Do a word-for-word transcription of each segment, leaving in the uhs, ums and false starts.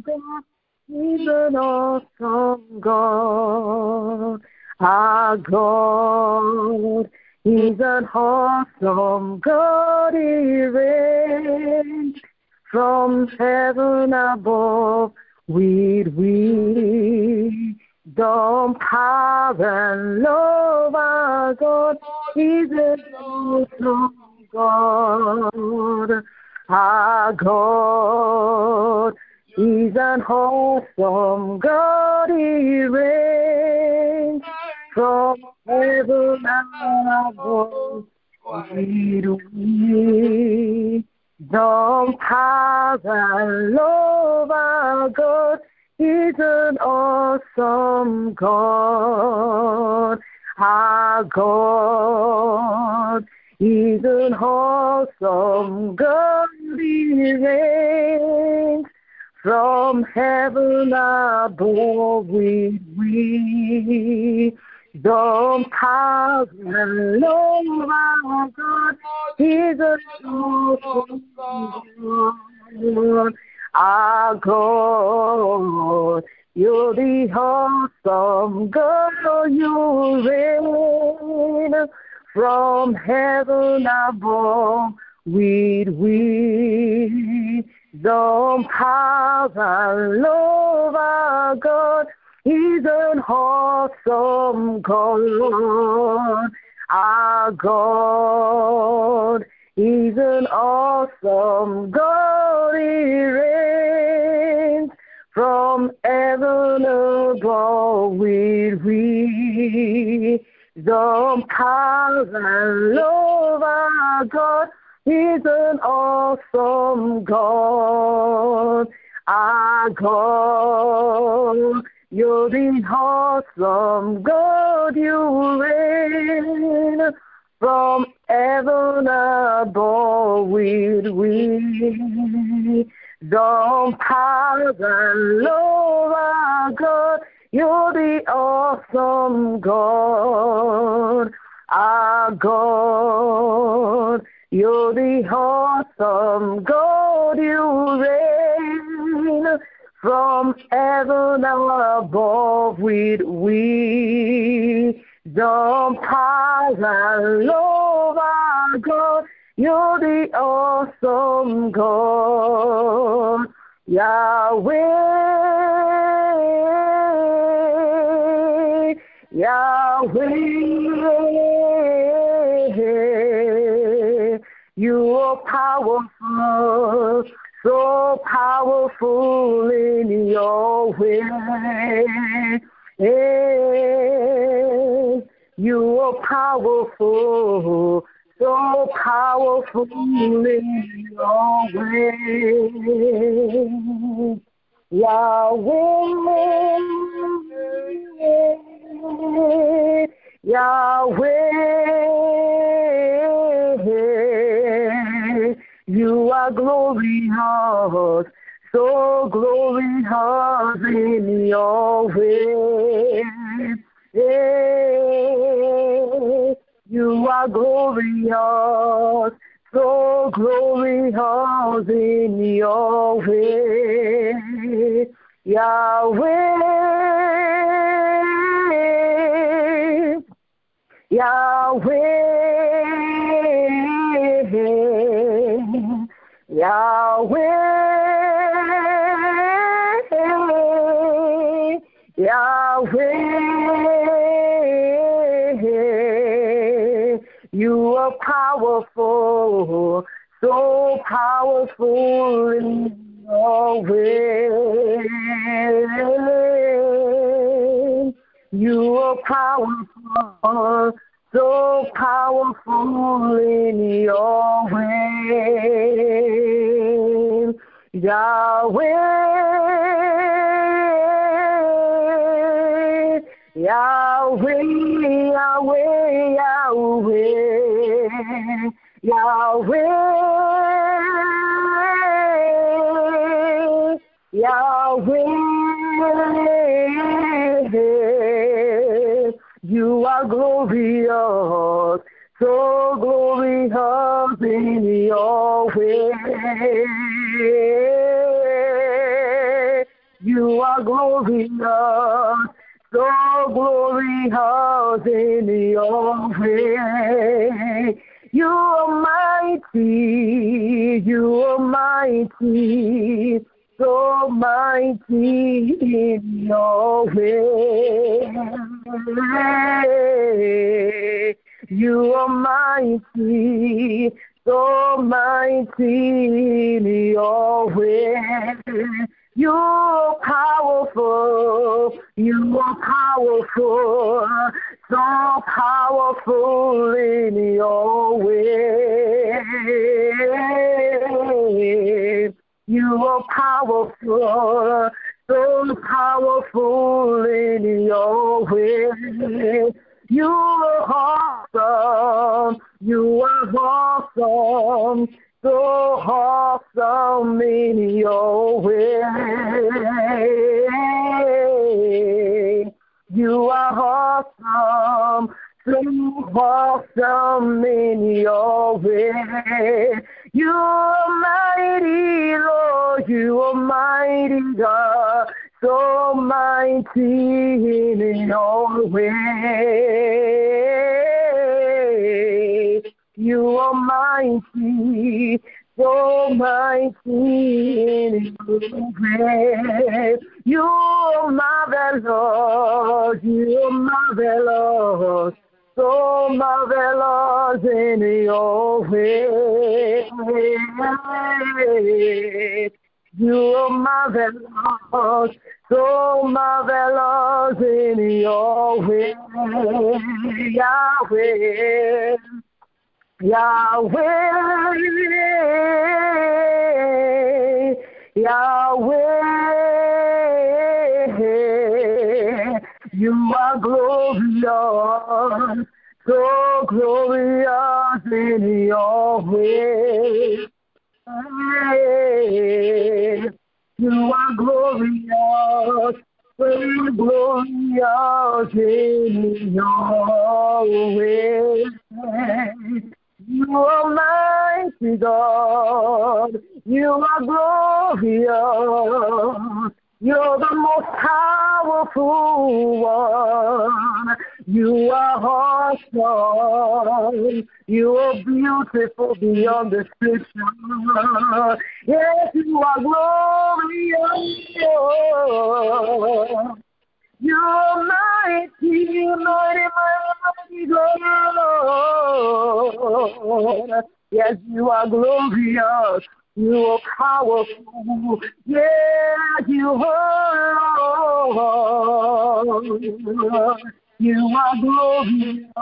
God is an awesome God. Our God is an awesome God. He reigns from heaven above with wisdom, power, and love. Our God is an awesome God. Our God is an awesome God. He reigns from heaven above with wisdom, power, and love. Our God is an awesome God. Our God is an awesome God. He reigns from heaven above with wisdom, power, and love. Our God is an awesome God. Our God, you're the awesome God. You reign from heaven above with wisdom, power, and love. Our God is an awesome God. Our God is an awesome God. He reigns from heaven above with wisdom, power, and love. Our God is an awesome God. Our God, you're the awesome God. You reign from heaven above with wisdom, power, and love. Our God, you're the awesome God. Our God, you're the awesome God. You reign from heaven above with wisdom, power, and love. Our God, you're the awesome God. Yahweh, Yahweh, you are powerful, so powerful in your way. Hey, you are powerful, so powerful in your way. Yahweh, Yahweh, you are glorious, so glorious in your way. Hey, you are glorious, so glorious in your way. Yahweh, Yahweh, Yahweh, Yahweh, you are powerful, so powerful in your way. You are powerful, so powerful in your way. Yahweh, Yahweh, Yahweh, Yahweh, Yahweh, Yahweh, you are glorious, so glorious in your way. You are glorious, so glorious in your way. You are mighty, you are mighty, so mighty in your way. You are mighty, so mighty in your way. You are powerful, you are powerful, so powerful in your way. You are powerful, so powerful in your way. You are awesome, you are awesome, so awesome in your way. You are awesome, so awesome in your way. You are mighty, Lord, you are mighty God, so mighty in your way. You are mighty, so mighty in your way. You are marvelous, you are marvelous, so marvelous in your way. You are marvelous, so marvelous in your way. Yahweh, Yahweh, Yahweh, you are glorious, so glorious in your way. You are glorious, so glorious in your way. You are mighty God, you are glorious, you're the most powerful one. You are awesome, you are beautiful beyond description. Yes, you are glorious. You're mighty, mighty, mighty God. Yes, you are glorious. You are powerful. Yes, you are. You are glorious.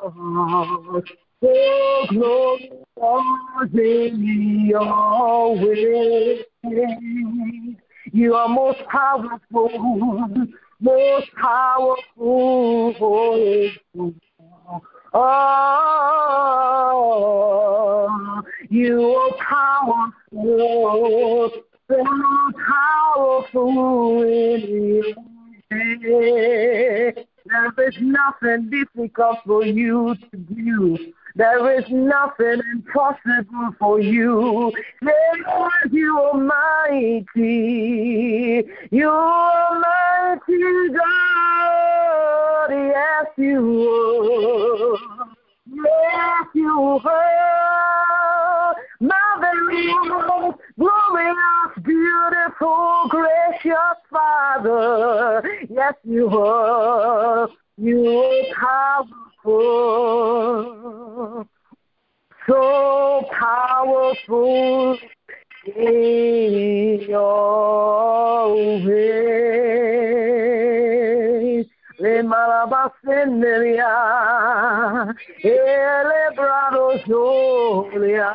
So glorious in your way. You are most powerful, most powerful. Oh, you are powerful, so powerful in you. There is nothing difficult for you to do. There is nothing impossible for you. Yes, you are mighty. You are mighty God. Yes, you are. Yes, you are. Marvelous, glorious, beautiful, gracious Father. Yes, you are. You are powerful. So powerful in your way. Le malabaseneria, ele brado solia,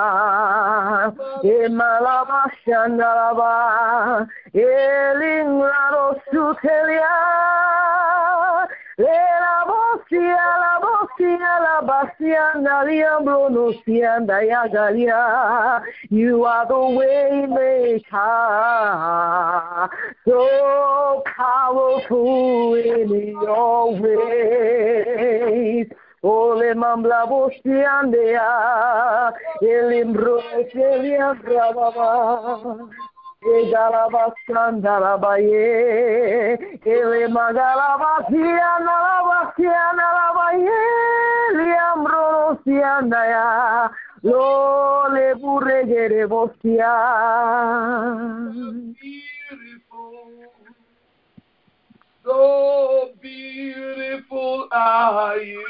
e malabashandaraba, ele ingrado sutelia. La bosia, la bosia, la basia, nalia, brunosia, diagalia. You are the way maker, so powerful in your ways. Ole mambla bosia, ndea, elimbro, elia, brababa. Egalabasandalabaye, Elemagalabakianalabakianalabaye, Liambrosiandaya, Lole Buregerebosia. So beautiful are you.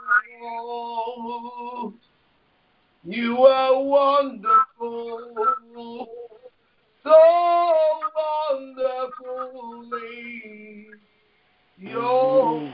You are wonderful. So wonderfully your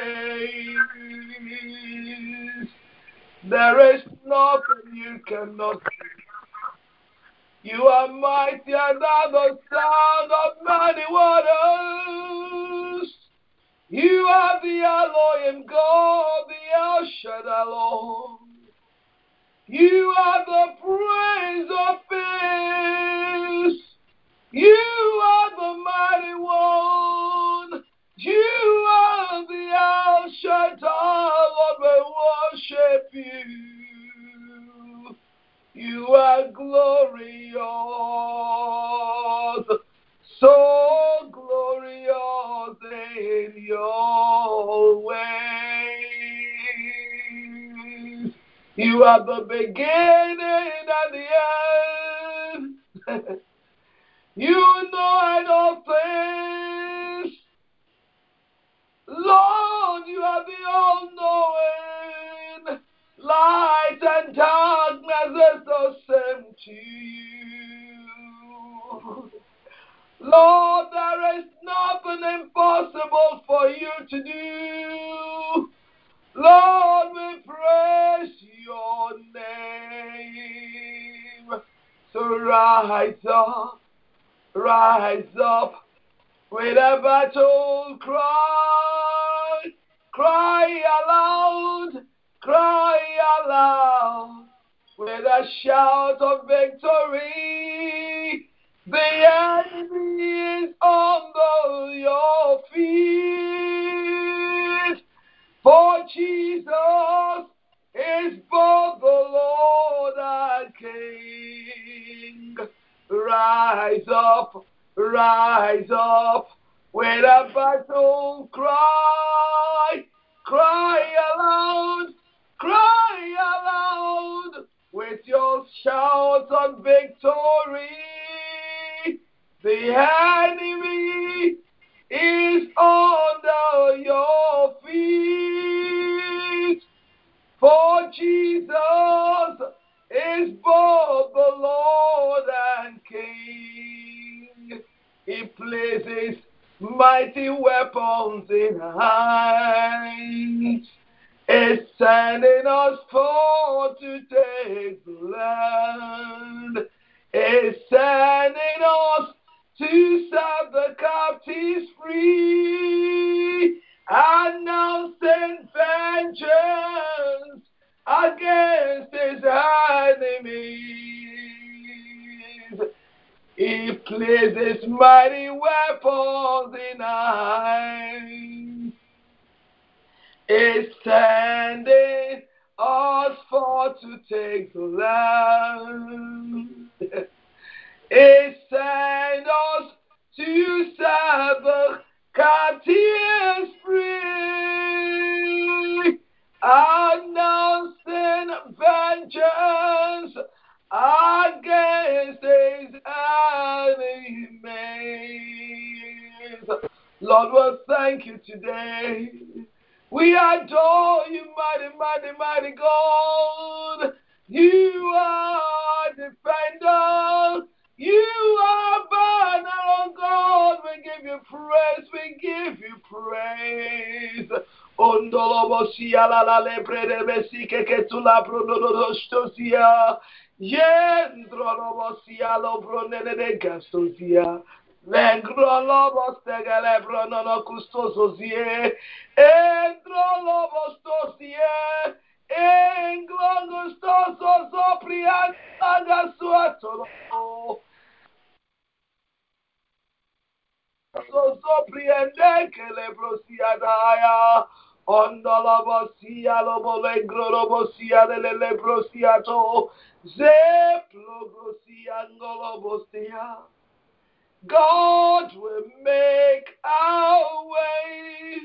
face. There is nothing you cannot do. You are mightier than the sound of many waters. You are the Elohim God, the El Shaddai Lord. You are the Prince of Peace. You are the mighty one. You are the El Shaddai, Lord, we worship you. You are glorious, so glorious in your ways. You are the beginning and the end. You know all things. Lord, you are the all-knowing. Light and darkness is the same to you. Lord, there is nothing impossible for you to do. Lord, we praise your name. So rise up, rise up with a battle cry. Cry aloud, cry aloud with a shout of victory. The enemy is under your feet. For Jesus is both the Lord and King. Rise up, rise up with a battle cry. Cry aloud, cry aloud with your shouts of victory. The enemy is under your feet. For Jesus is both the Lord and King. He places mighty weapons in our hands. Is sending us forth to take the land. Is sending us to set the captives free, announcing vengeance against his enemies. He places mighty weapons in our hands. Is sending us forth to take the land. Is send us to set the captives free, announcing vengeance against his enemies. Lord, we thank you today. We adore you, mighty, mighty, mighty God. You are defender. You are banner, oh God. We give you praise. We give you praise. Ondolobosia la la lepre de besike que tu la pronodostosia. Yendrolobosia lo pronene de gastosia. Vengrolobos tegele pronono custososie. Endrolobostosie. Englogostoso soprian agasuatolo. So sopriende que le brosiadaya. Ondolobosia lobolengrolobosia de le lebrosiato. Zeploglosia ngolobosia. God will make our way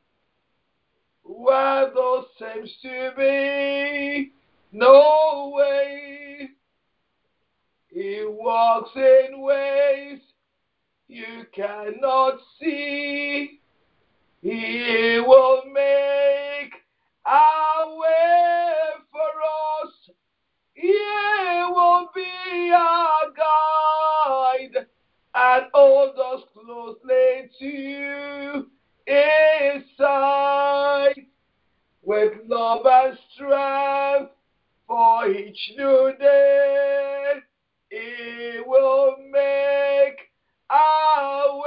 where there seems to be no way. He walks in ways you cannot see. He will make our way for us. He will be our guide and hold us closely to His side with love and strength for each new day. He will make our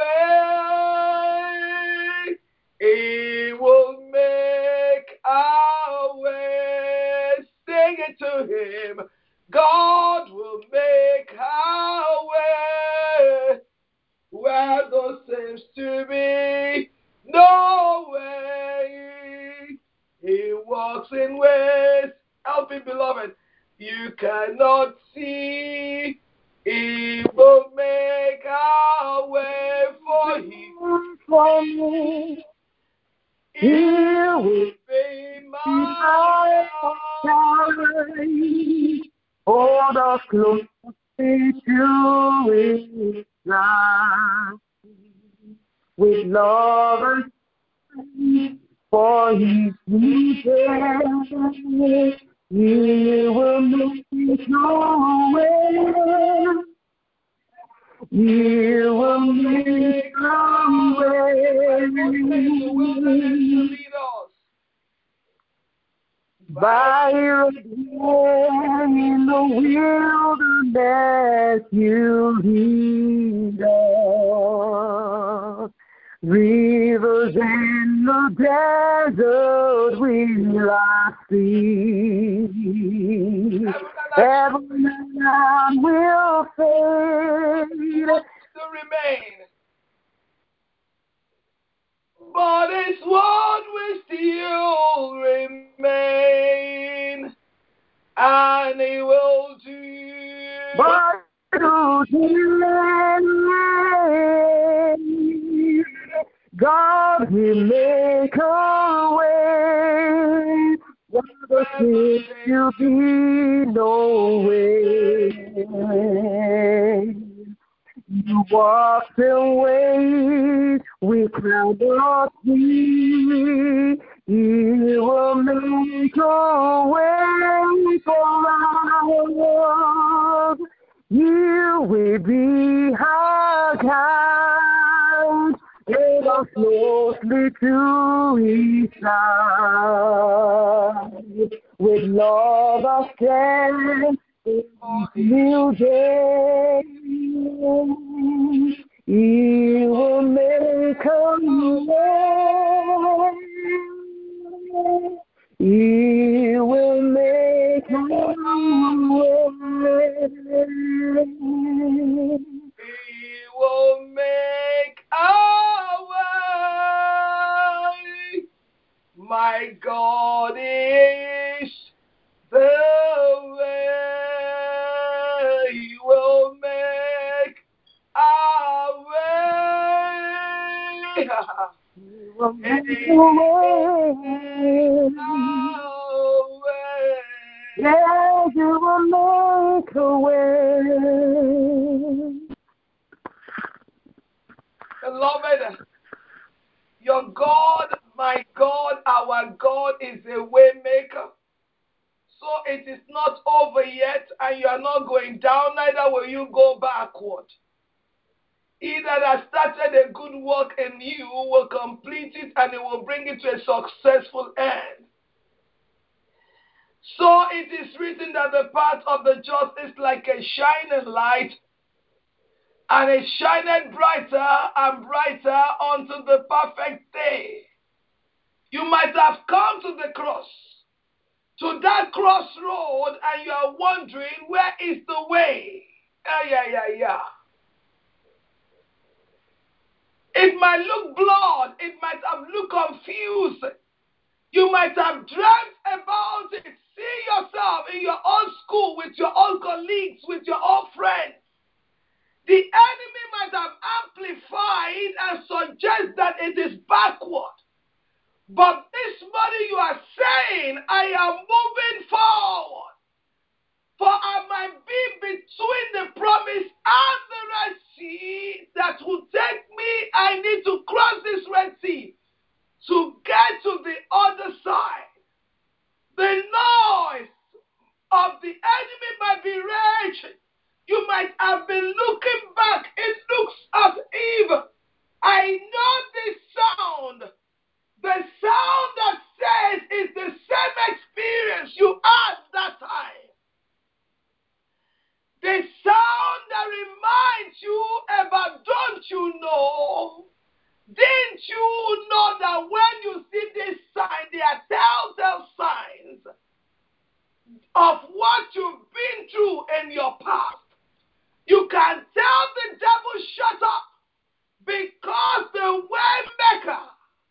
way. He will make our way. Sing it to Him. God will make our way where there seems to be no way. He walks in ways, help me, beloved, you cannot see. He will make our way for Him. For me, He will be my guide. Hold us close to His side with love and strength for His new day. He will make your way. He will make our way. By your hand in the wilderness you lead us. Rivers in the desert will I see. Heaven and earth will fade to remain, but His word will still remain, and He will do. But to delay, God will make a way. Where there seems to be no way. You walk in ways we cannot see. He will make a way for us. You will be our guide. Lead us closely to His side. With love and strength, new day. He will make a way. He will make a way. He will make our way. My God is the way. He will make our way. He will make a way. Our way. Yeah, you will make a way. Beloved, your God, my God, our God is a way maker. So it is not over yet, and you are not going down, neither will you go backward. He that has started a good work in you will complete it, and it will bring it to a successful end. So it is written that the path of the just is like a shining light, and it shineth brighter and brighter unto the perfect day. You might have come to the cross, to that crossroad, and you are wondering, where is the way? Yeah, yeah, yeah, yeah. It might look blurred. It might have looked confused. You might have dreamt about it. See yourself in your own school, with your own colleagues, with your own friends. The enemy might have amplified and suggest that it is backward. But this morning you are saying, I am moving forward. For I might be between the promise and the Red Sea that will take me. I need to cross this Red Sea to get to the other side. The noise of the enemy might be raging. You might have been looking back. It looks as if I know this sound. The sound that says it's the same experience you had that time. The sound that reminds you about, don't you know? Didn't you know that when you see this sign, they are telltale signs of what you've been through in your past? You can tell the devil, shut up, because the way maker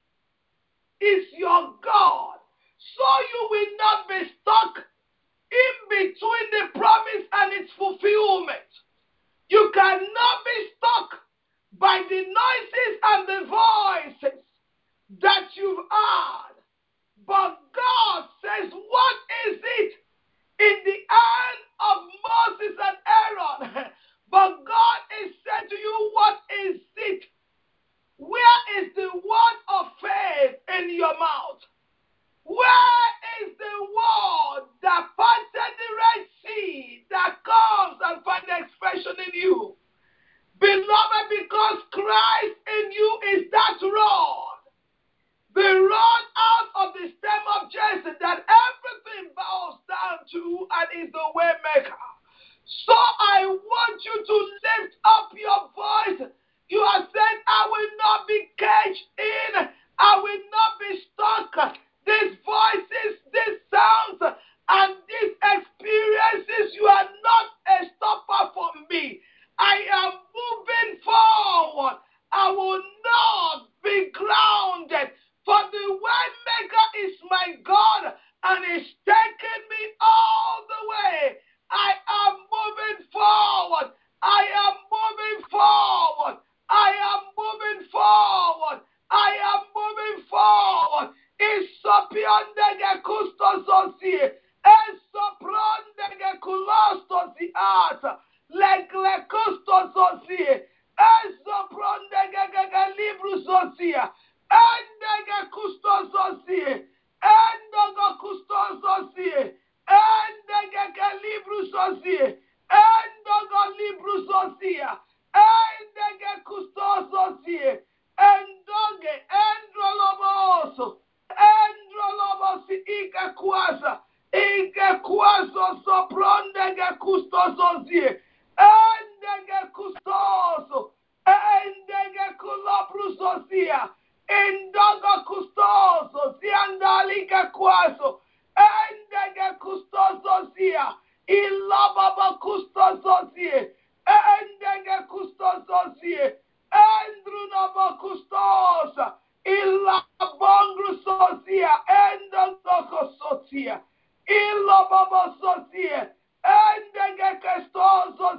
is your God. So you will not be stuck in between the promise and its fulfillment. You cannot be stuck by the noises and the voices that you've heard. But God says, what is it in the hand of Moses and Aaron? But God is saying to you, what is it? Where is the word of faith in your mouth? Where is the word that parted the Red Sea that comes and finds expression in you? Beloved, because Christ in you is that rod, the rod out of the stem of Jesse that everything bows down to and is the way maker. So I want you to lift up your voice. You are saying, I will not be caged in. I will not be stuck. These voices, these sounds, and these experiences, you are not a stopper for me. I am moving forward. I will not be grounded. For the way maker is my God and is taking me all the way. I am moving forward. I am moving forward. I am moving forward. I am moving forward. Isopionde custososi. Esopronde culostosi art. Lekle custososi. Esopronde librusosia. Endege custososi. Endege custososi. Endege librusosi. Endege librusosia. Endege custososi. Endoge endroloboso. Endrolobosi ike kwasa. Ike kwaso soprondege custososi. Endege custoso. Endege culobrusosia. Endoge custoso. Siandalike kwaso. Endege custososia. Ilababa custososia. Endege custososia. Endrunaba custosa. Ilabongru sosia. Endogoko sosia. Ilababa sosia. Endege custoso.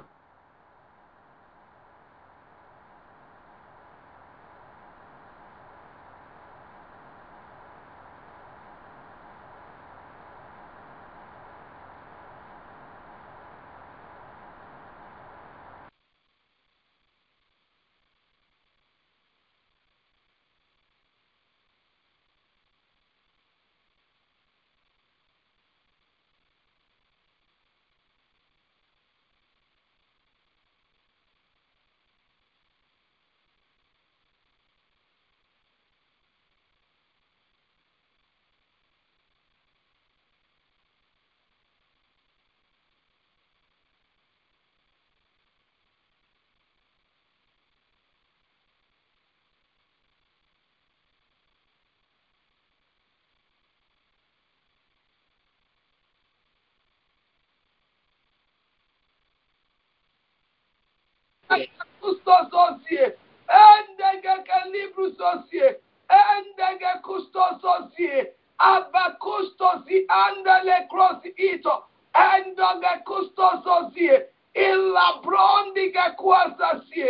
Custososie, endege librusosie, endege custososie, abacustosi andele cross ito, endege custososie, illa brondige quasasie,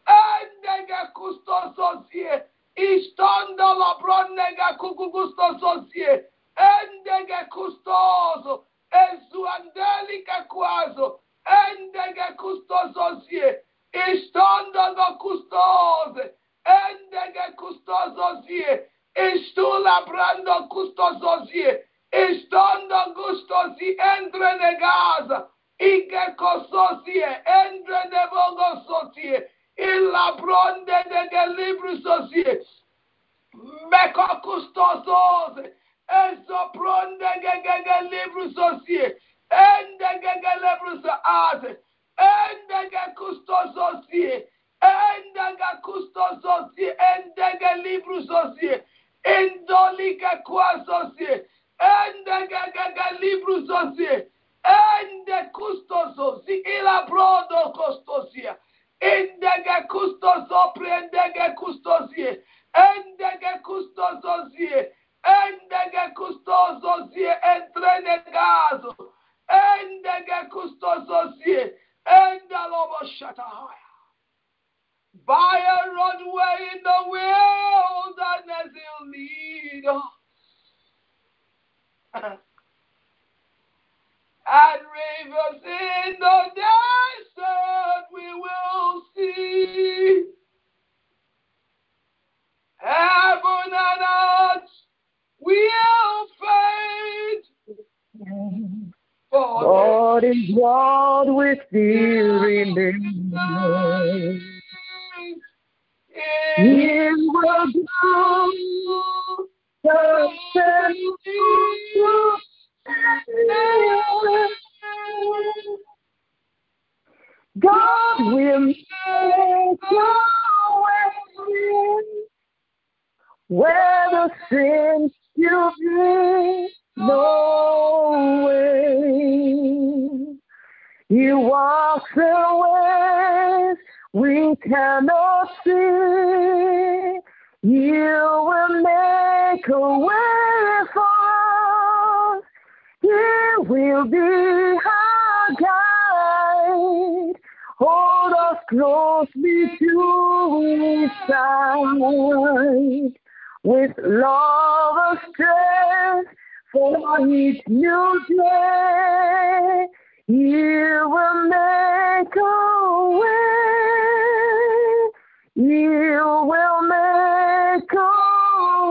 Endege kustososie. Istondo labronega kukugustososie. Endege kustoso. Ezuandelike kwazo. Endege kustososie. Istondo go kustose. Endege kustososie. Istula brando kustososie. Istondo gustosi entre negaza. Ige kososie. Entre nebogo sosie. Illa bronde de gelibru sosie. Meko kustosos. Eso bronde ge gelibru sosie. Ende ge gelibru soase. Ende ge kustososie. Ende ge kustososie. Ende ge libru sosie. Indoli ge kwa sosie. Ende ge ge libru sosie. Ende kustososi. Illa brodo kustosia. Endege kustoso prendege kustosie. Endege kustososie. Endege kustososie entrene gazo. Endege kustososie. Endalobo shatahaya. By a roadway in the wilderness he'll lead us. And rivers in the desert we will see. Heaven and earth will fade. God is what we still remember. He will do the same. God will make a way where the sin will be no way. He walks in ways we cannot see. You will make a way for us. He will be our guide. Hold us closely to his side. With love and strength for each new day, you will make a way. You will make a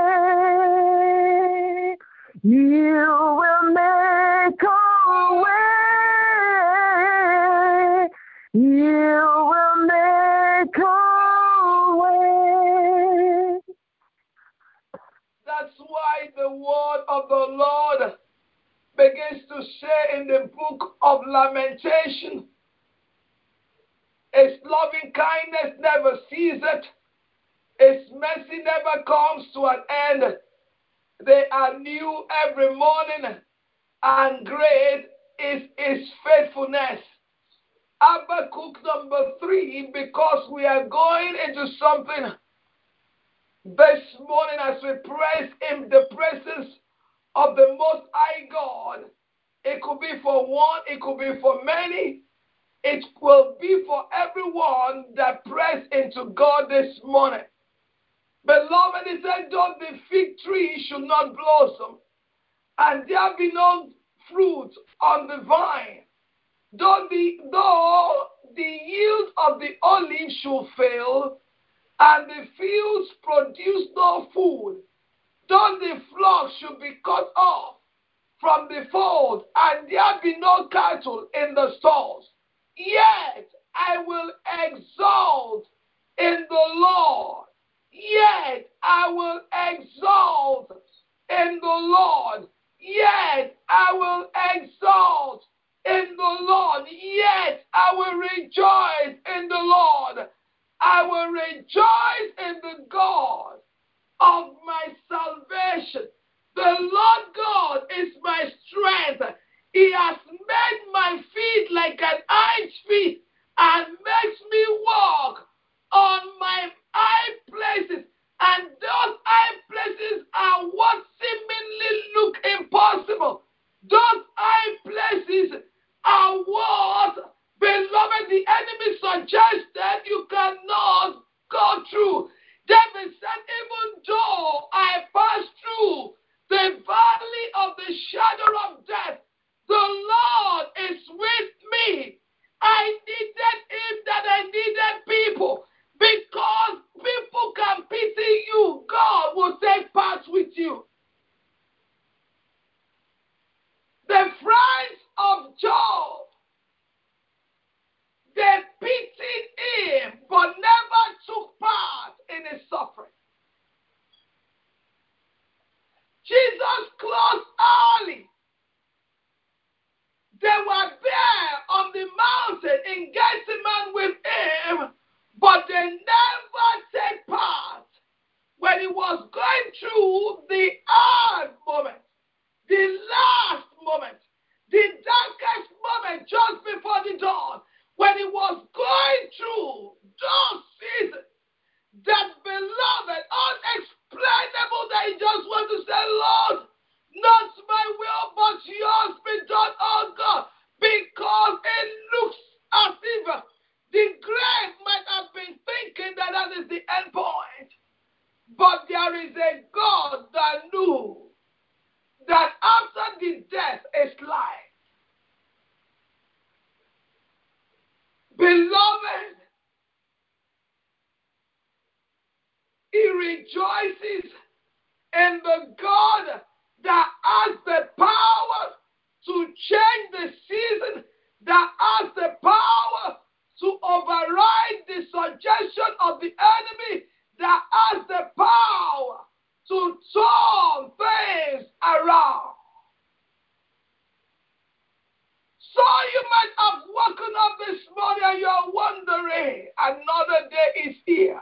way. You will make a way. You will make a way. That's why the word of the Lord begins to say in the book of Lamentation, His loving kindness never ceases, His mercy never comes to an end. They are new every morning, and great is His faithfulness. Habakkuk number three, because we are going into something this morning as we praise Him, the presence of the Most High God. It could be for one, it could be for many. It will be for everyone that prays into God this morning. Beloved, He said, though the fig tree should not blossom, and there be no fruit on the vine, though the, though the yield of the olive should fail, and the fields produce no food, though the flock should be cut off from the fold, and there be no cattle in the stalls, yet I will exalt in the Lord. Yet I will exalt in the Lord. Yet I will exalt in the Lord. Yet I will rejoice in the Lord. I will rejoice in the God of my salvation. The Lord God is my strength. He has made my feet like an hinds feet and makes me walk on my high places. And those high places are what seemingly look impossible. Those high places are what, beloved, the enemy suggested you cannot David said, even though I pass through the valley of the shadow of death, the Lord is with me. I needed him that I needed people. Because people can pity you, God will take part with you. The friends of Job, they pitied him but never took part in his suffering. Jesus closed early. They were there on the mountain in Gethsemane with him, but they never take part when he was going through the hard moment, the last moment, the darkest moment just before the dawn, when he was going through those seasons, that beloved, unexplainable, that he just want to say, Lord, not my will, but yours be done, oh God, because it looks as if the grave might have been thinking that that is the end point. But there is a God that knew that after the death is life. Beloved, he rejoices in the God that has the power to change the season, that has the power to override the suggestion of the enemy, that has the power to turn things around. So you might have woken up this morning and you're wondering, another day is here.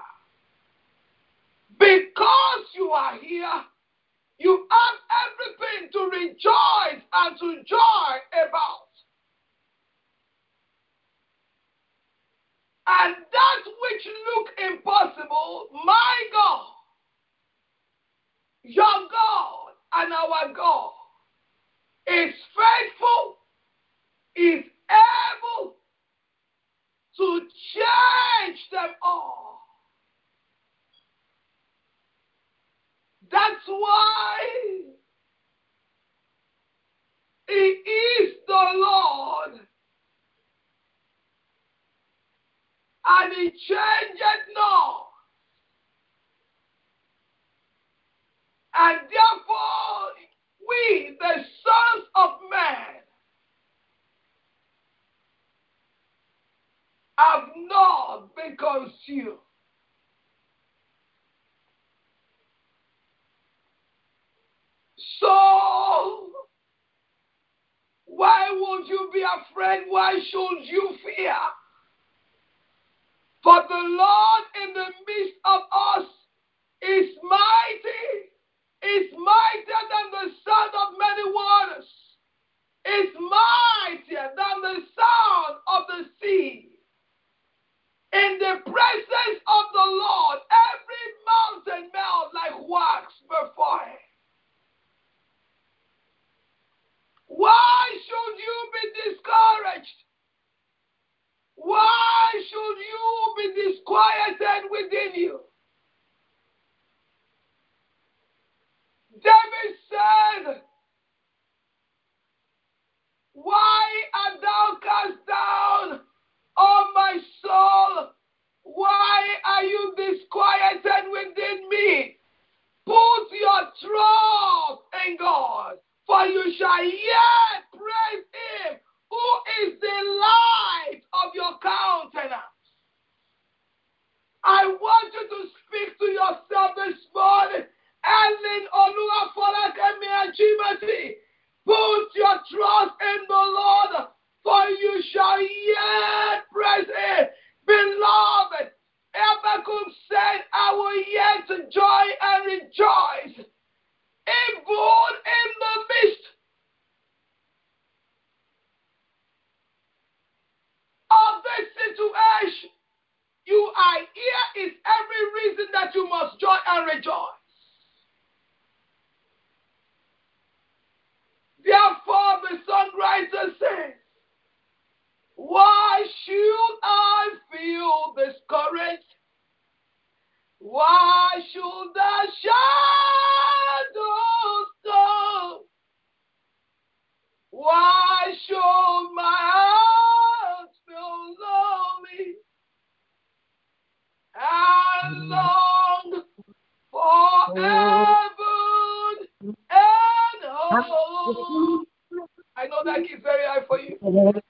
Because you are here, you have everything to rejoice and to joy about. And that which look impossible, my God, your God and our God, is faithful, is able to change them all. That's why he is the Lord, and he changeth not. And therefore, we, the sons of men, have not been consumed. So, why would you be afraid? Why should you fear? For the Lord in the midst of us is mighty, is mightier than the sound of many waters, is mightier than the sound of the sea. In the presence of the Lord, every mountain melts like wax before him. Why should you be discouraged? Why should you be disquieted within you? David said, why art thou cast down, O my soul? Why are you disquieted within me? Put your trust in God, for you shall yet praise him, who is the light of your countenance. I want you to speak to yourself this morning. Ellen Oluwafolakemi Ajimati, put your trust in the Lord, for you shall yet praise him. Beloved, Habakkuk said, I will yet joy and rejoice, even in the midst of this situation. You are here is every reason that you must joy and rejoice. Therefore, the songwriter says, why should I feel discouraged? Why should the shadows come? Why should my heart feel lonely and long for heaven and home? I know that is very high for you.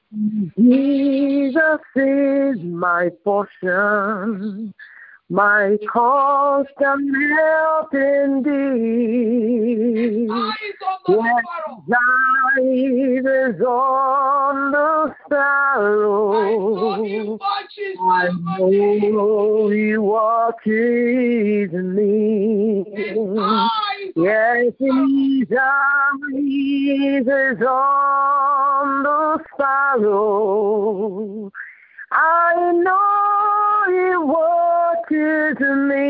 Jesus is my portion, my constant help indeed. Yes, life is on the sparrow. I know He watches me. Yes, His eyes is on the sparrow. I know He watches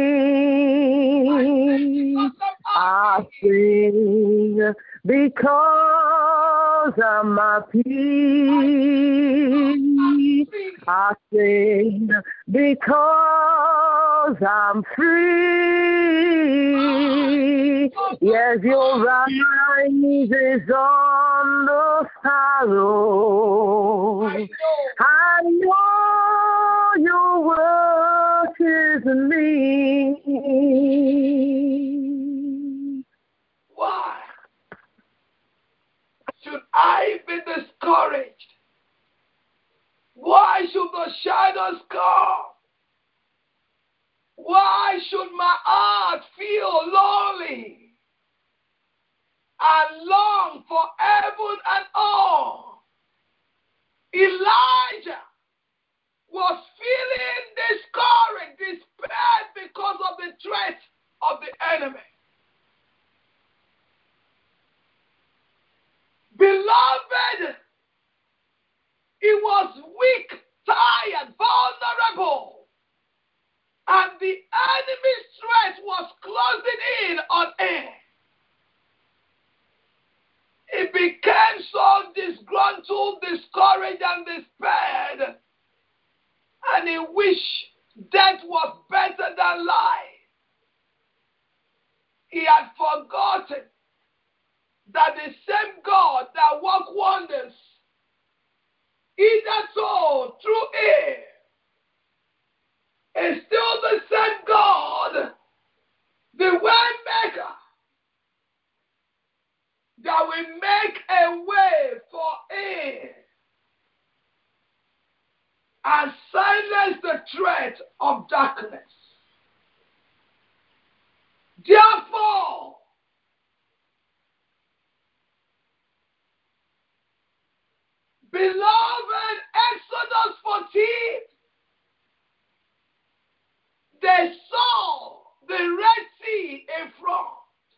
me. I sing because I'm at peace. I sing because I'm free. Yes, your eyes is on the sparrow. I know your work is me. Why should I be discouraged? Why should the shadows come? Why should my heart feel lonely and long for heaven and all? Elijah was feeling discouraged, despaired because of the threat of the enemy. Beloved, he was weak, tired, vulnerable, and the enemy's threat was closing in on him. He became so disgruntled, discouraged, and despaired, and he wished death was better than life. He had forgotten that the same God that worked wonders, either so through him, is still the same God, the way maker, that will make a way for him and silence the threat of darkness. Therefore, beloved, Exodus fourteen, they saw the Red Sea in front.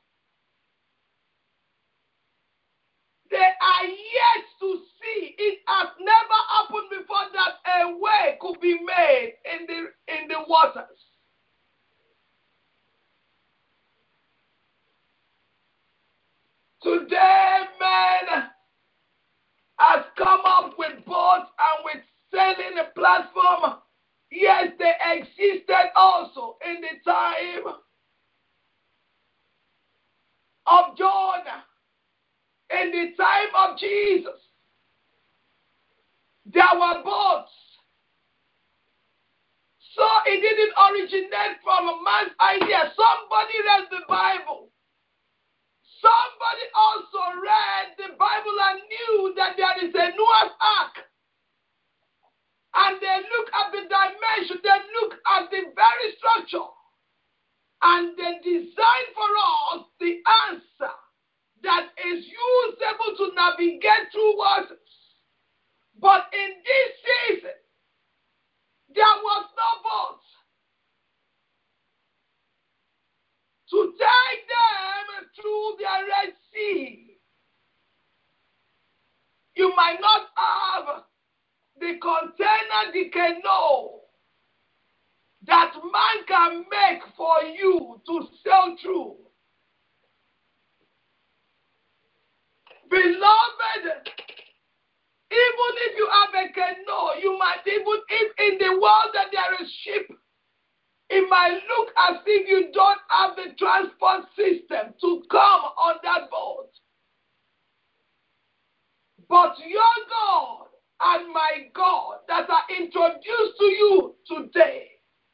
They are yet to see. It has never happened before that a way could be made in the in the waters. Today, men has come up with boats and with sailing a platform. Yes, they existed also in the time of Jonah, in the time of Jesus. There were boats. So it didn't originate from a man's idea. Somebody read the Bible. Somebody also read the Bible and knew that there is a Noah's Ark. And they look at the dimension, they look at the very structure, and they design for us the answer that is usable to navigate through waters. But in this season, there was no boat to take them through the Red Sea. You might not have the container, the canoe that man can make for you to sail through. Beloved, even if you have a canoe, you might even, if in the world that there is ship, it might look as if you don't have the transport system to come on that boat. But your God and my God that are introduced to you today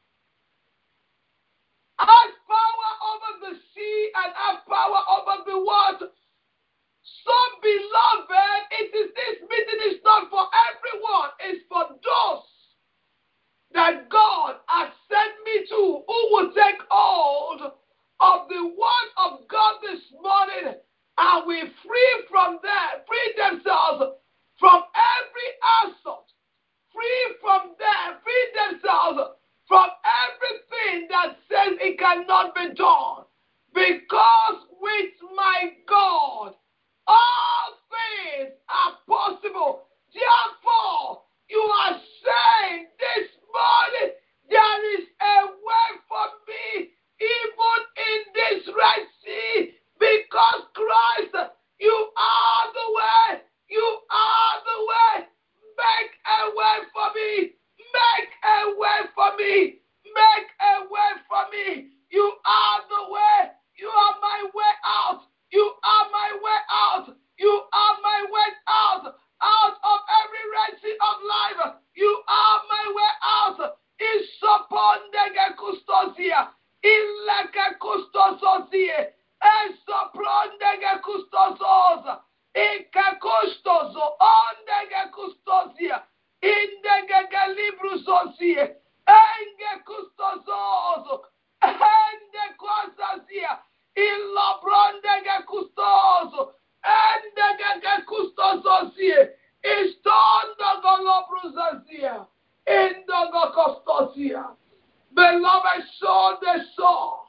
has power over the sea and have power over the water. So, beloved, it is this meeting is not for everyone. It's for those that God has sent me to, who will take hold of the word of God this morning and will free from them, free themselves from every assault, free from them, free themselves from everything that says it cannot be done. Because with my God, all things are possible. Therefore, you are saying this morning, there is a way for me, even in this Red Sea, because Christ, you are the way, you are the way. Make a way for me, make a way for me, make a way for me. You are the way, you are my way out, you are my way out, you are my way out, out of every Red Sea of life. You are my way out. Isopondege custosia, ileke custososie, esoprondege custososa, ike custoso, ondege custosia, indege galibrusosie, enge custososo, ende custosia, illobrondege custoso, endege custososie, istondo golobrusosia, indogo custosia. Beloved, so they saw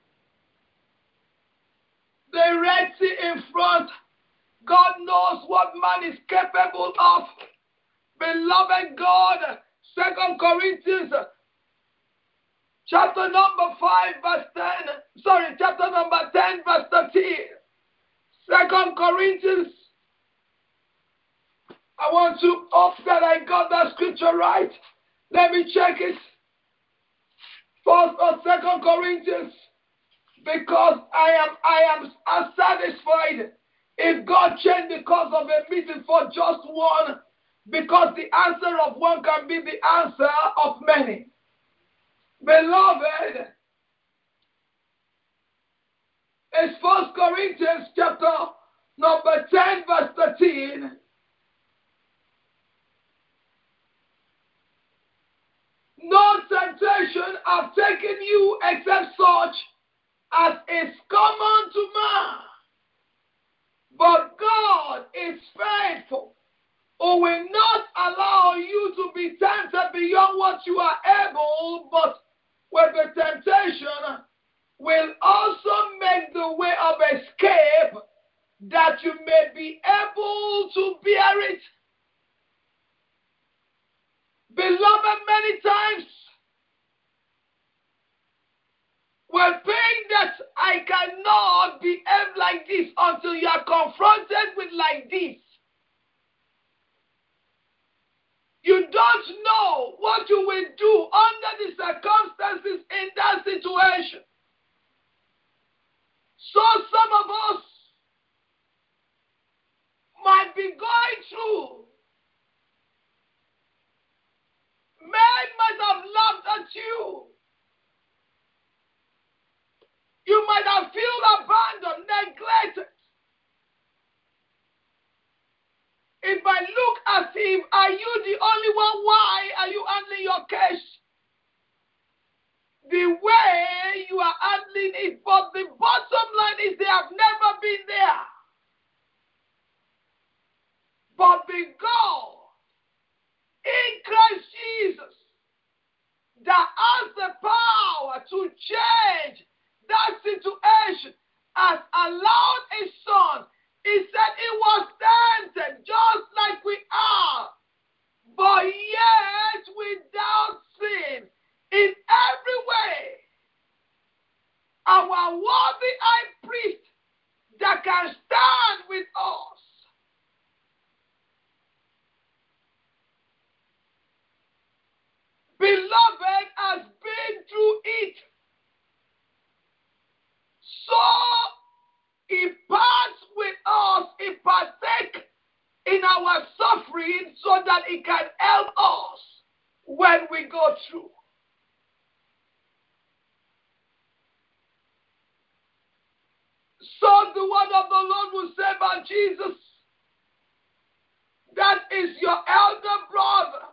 the Red Sea in front. God knows what man is capable of. Beloved God, Second Corinthians chapter number five, verse ten. Sorry, chapter number ten, verse thirteen. Second Corinthians. I want to hope that I got that scripture right. Let me check it. First or Second Corinthians, because I am I am satisfied if God changed the course of a meeting for just one, because the answer of one can be the answer of many. Beloved, it's First Corinthians chapter number ten, verse thirteen. No temptation have taken you except such as is common to man. But God is faithful, who will not allow you to be tempted beyond what you are able, but with the temptation will also make the way of escape, that you may be able to bear it. Beloved, many times we're praying that I cannot behave like this until you are confronted with like this. You don't know what you will do under the circumstances in that situation. So some of us might be going through. Men might have laughed at you. You might have felt abandoned, neglected. It might look as if, are you the only one? Why are you handling your case the way you are handling it? But the bottom line is they have never been there. But the God in Christ Jesus that has the power to change that situation has allowed his son. He said he was tempted just like we are, but yet without sin in every way. Our worthy high priest that can stand with us. Beloved, has been through it. So he passed with us, he partake in our suffering so that he can help us when we go through. So the word of the Lord will say about Jesus, that is your elder brother,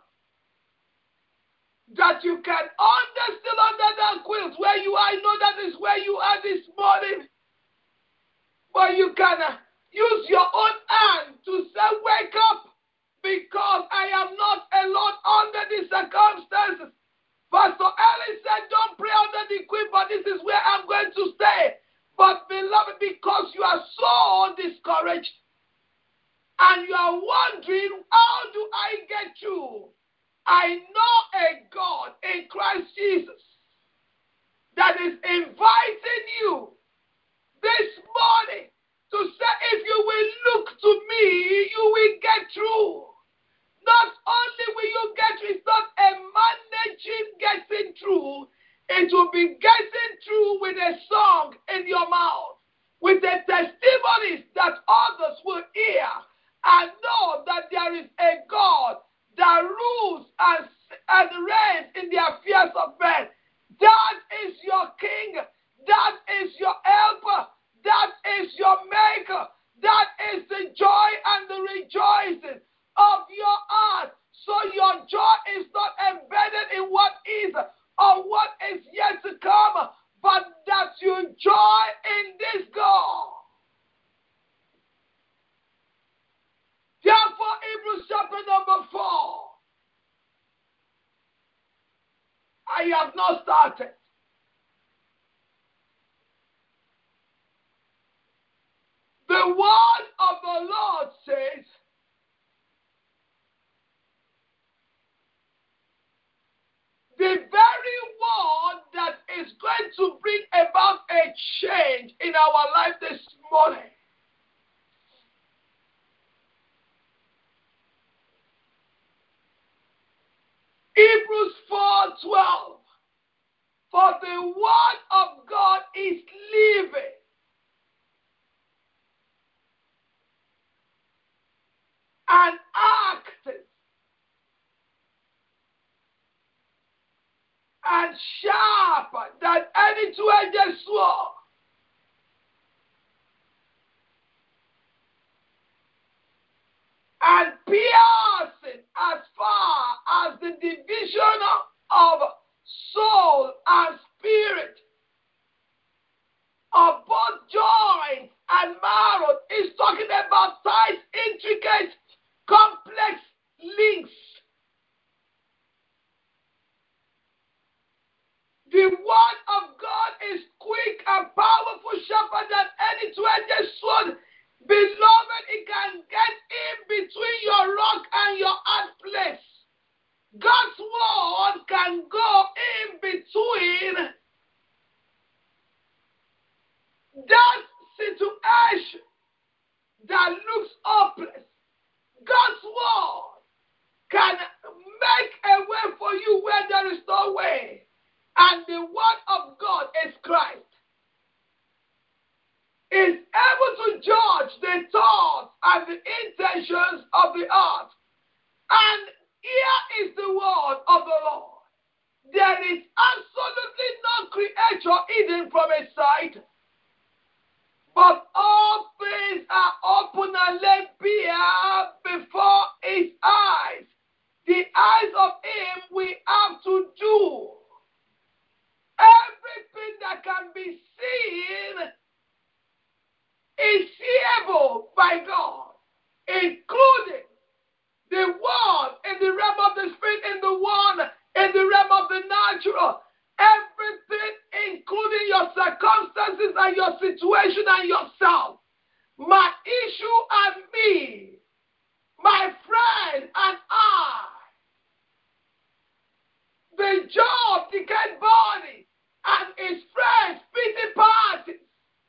that you can under still under that quilt where you are. I know that is where you are this morning. But you can uh, use your own hand to say, wake up, because I am not alone under these circumstances. Pastor Ellis said, don't pray under the quilt, but this is where I'm going to stay. But beloved, because you are so discouraged and you are wondering, how do I get through? I know a God in Christ Jesus that is inviting you this morning to say, if you will look to me, you will get through. Not only will you get through, it's not a managing getting through. It will be getting through with a song in your mouth, with the testimonies that others will hear and know that there is a God that rules and, and reigns in the affairs of men. That is your King. That is your helper. That is your maker. That is the joy and the rejoicing of your heart. So your joy is not embedded in what is or what is yet to come, but that you joy in this God. Therefore, Hebrews chapter number four. I have not started. The word of the Lord says, the very word that is going to bring about a change in our life this morning. Hebrews four twelve. For the word of God is living and active and sharper than any two-edged sword, and piercing as far as the division of soul and spirit, of both joints and marrow. Is talking about tight, intricate, complex links. The word of God is quick and powerful, sharper than any two-edged sword. Beloved, it can get in between your rock and your hard place. God's word can go in between that situation that looks hopeless. God's word can make a way for you where there is no way. And the word of God is Christ. Is able to judge the thoughts and the intentions of the heart. And here is the word of the Lord. There is absolutely no creature hidden from his sight, but all things are open and laid bare before his eyes. The eyes of him we have to do. Everything that can be seen is seeable by God, including the word in the realm of the spirit, in the one in the realm of the natural. Everything, including your circumstances and your situation and yourself. My issue and me, my friend and I, the Job, the dead body, and his friends, pity parties.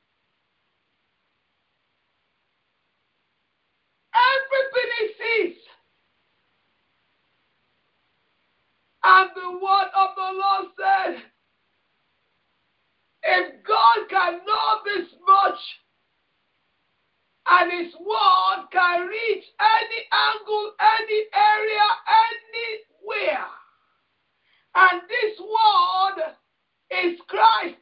Everything he sees. And the word of the Lord said, can know this much, and His word can reach any angle, any area, anywhere. And this word is Christ.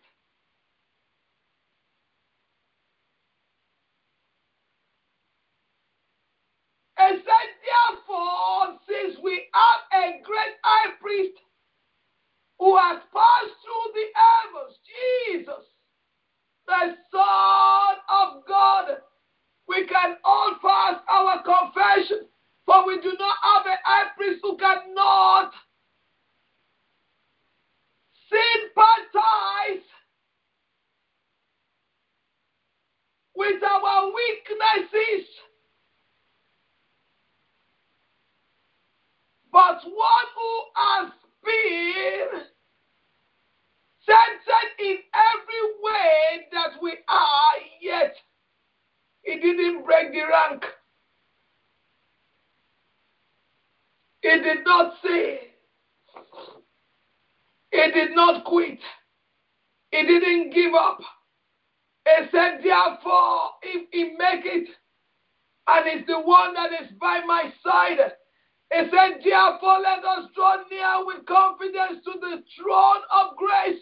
And said, therefore, since we have a great high priest who has passed through the heavens, Jesus, the Son of God, we can hold fast our confession, for we do not have a high priest who cannot sympathize with our weaknesses, but one who has been tempted in every way that we are, yet He didn't break the rank. He did not say. He did not quit. He didn't give up. He said, therefore, if He make it, and it's the one that is by my side, He said, therefore, let us draw near with confidence to the throne of grace.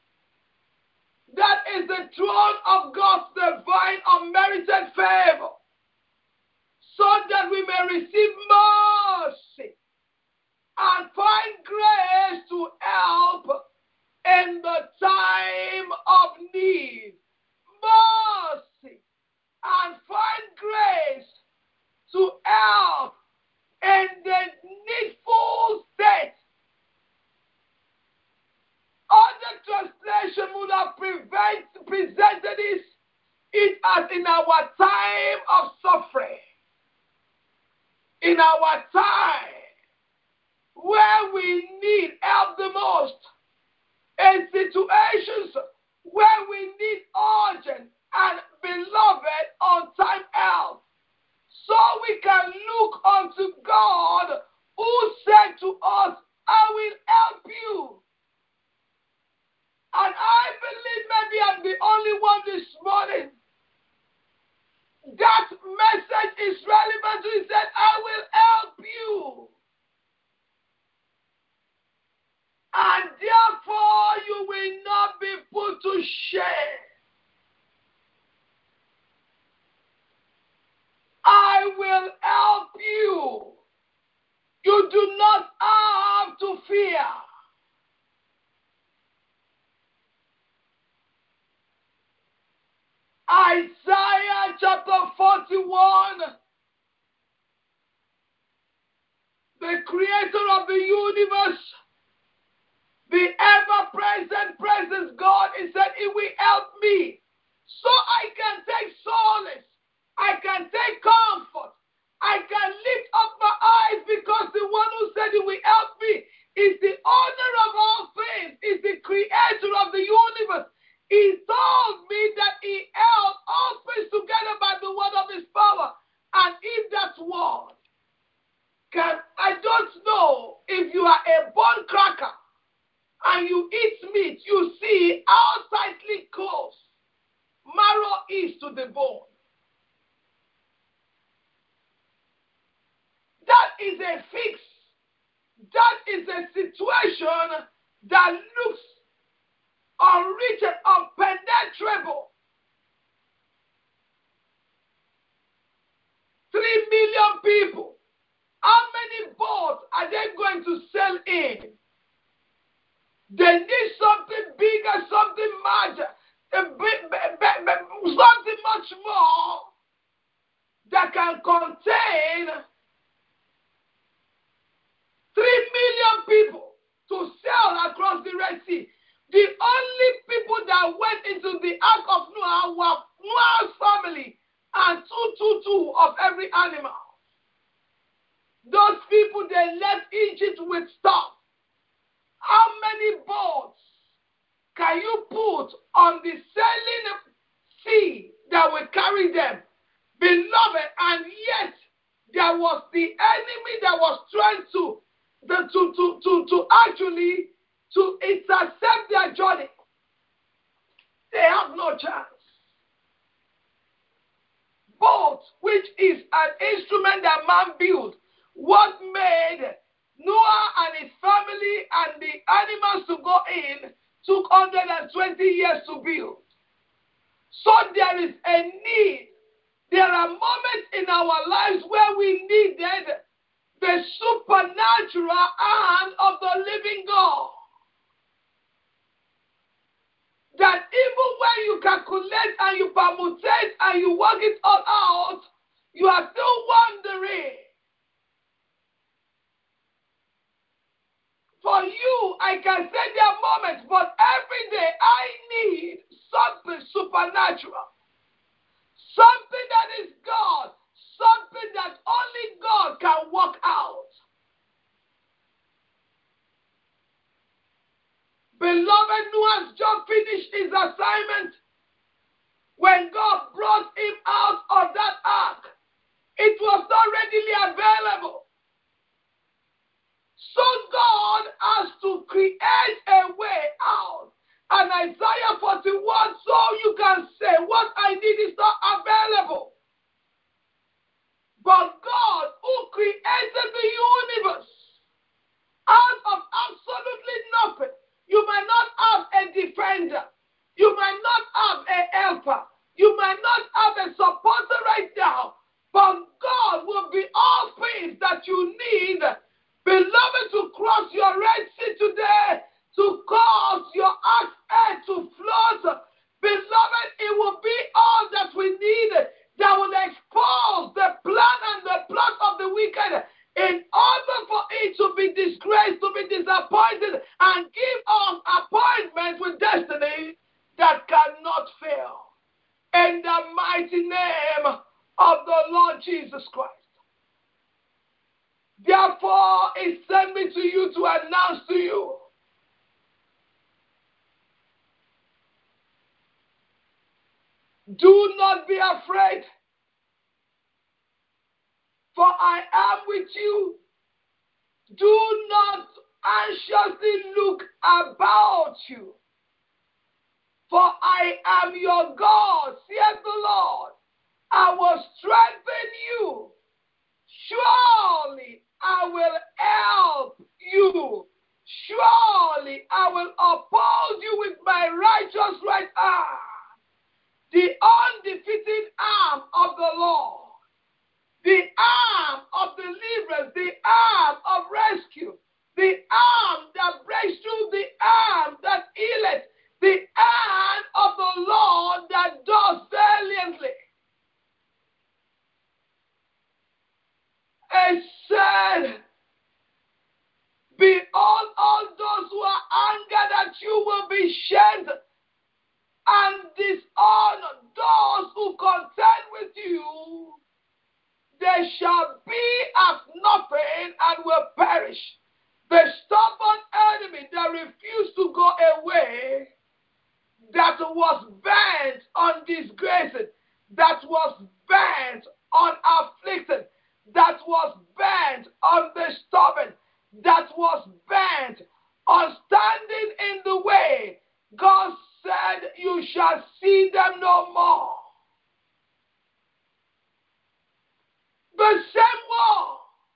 That is the throne of God's divine unmerited favor, so that we may receive mercy and find grace to help in the time of need. Mercy and find grace to help in the needful state. Other translation would have prevent, presented this, it as in our time of suffering. In our time where we need help the most. In situations where we need urgent and beloved on-time help. So we can look unto God, who said to us, I will help you. And I believe maybe I'm the only one this morning. That message is relevant. He said, I will help you. And therefore you will not be put to shame. I will help you. You do not have to fear. Isaiah chapter forty-one. The creator of the universe, the ever-present presence God, he said, He will help me. So I can take solace. I can take comfort. I can lift up my eyes because the one who said He will help me is the owner of all things, is the creator of the universe. He told me that He held all things together by the word of His power. And if that word can, I don't know if you are a bone cracker and you eat meat, you see how tightly close marrow is to the bone. That is a fix. That is a situation that looks unreachable, unpenetrable. Three million people. How many boats are they going to sail in? They need something bigger, something larger, something much more that can contain three million people to sail across the Red Sea. The only people that went into the ark of Noah were Noah's family and two, two, two of every animal. Those people, they left Egypt with stuff. How many boats can you put on the sailing sea that will carry them? Beloved, and yet there was the enemy that was trying to, the, to, to, to, to actually to intercept their journey. They have no chance. Boat, which is an instrument that man built, what made Noah and his family and the animals to go in took one hundred twenty years to build. So there is a need. There are moments in our lives where we needed the supernatural hand of the living God. That even when you calculate and you permutate and you work it all out, you are still wondering. For you, I can say there are moments, but every day I need something supernatural. Something that is God. Something that only God can work out. Beloved, Noah just finished his assignment. When God brought him out of that ark, it was not readily available. So God has to create a way out. And Isaiah forty-one, so you can say, what I need is not available. But God, who created the universe out of absolutely nothing, you might not have a defender. You might not have a helper. You might not have a supporter right now. But God will be all things that you need, beloved, to cross your Red Sea today, to cause your axe head to float. Beloved, it will be all that we need that will expose the plan and the plot of the wicked in order for it to be disgraced, to be disappointed, and give us appointments with destiny that cannot fail. In the mighty name of the Lord Jesus Christ. Therefore, he sent me to you to announce to you do not be afraid, for I am with you. Do not anxiously look about you, for I am your God, saith the Lord. I will strengthen you. Surely I will help you. Surely I will uphold you with my righteous right arm. The undefeated arm of the Lord. The arm of deliverance. The arm of rescue. The arm that breaks through. The arm that healeth. The hand of the Lord that does valiantly. It said, behold, all those who are angered at you will be shamed and dishonored. Those who contend with you, they shall be as nothing and will perish. The stubborn enemy that refused to go away, that was bent on disgracing, that was bent on afflicting, that was bent on disturbing, that was bent on standing in the way. God said, you shall see them no more. The same word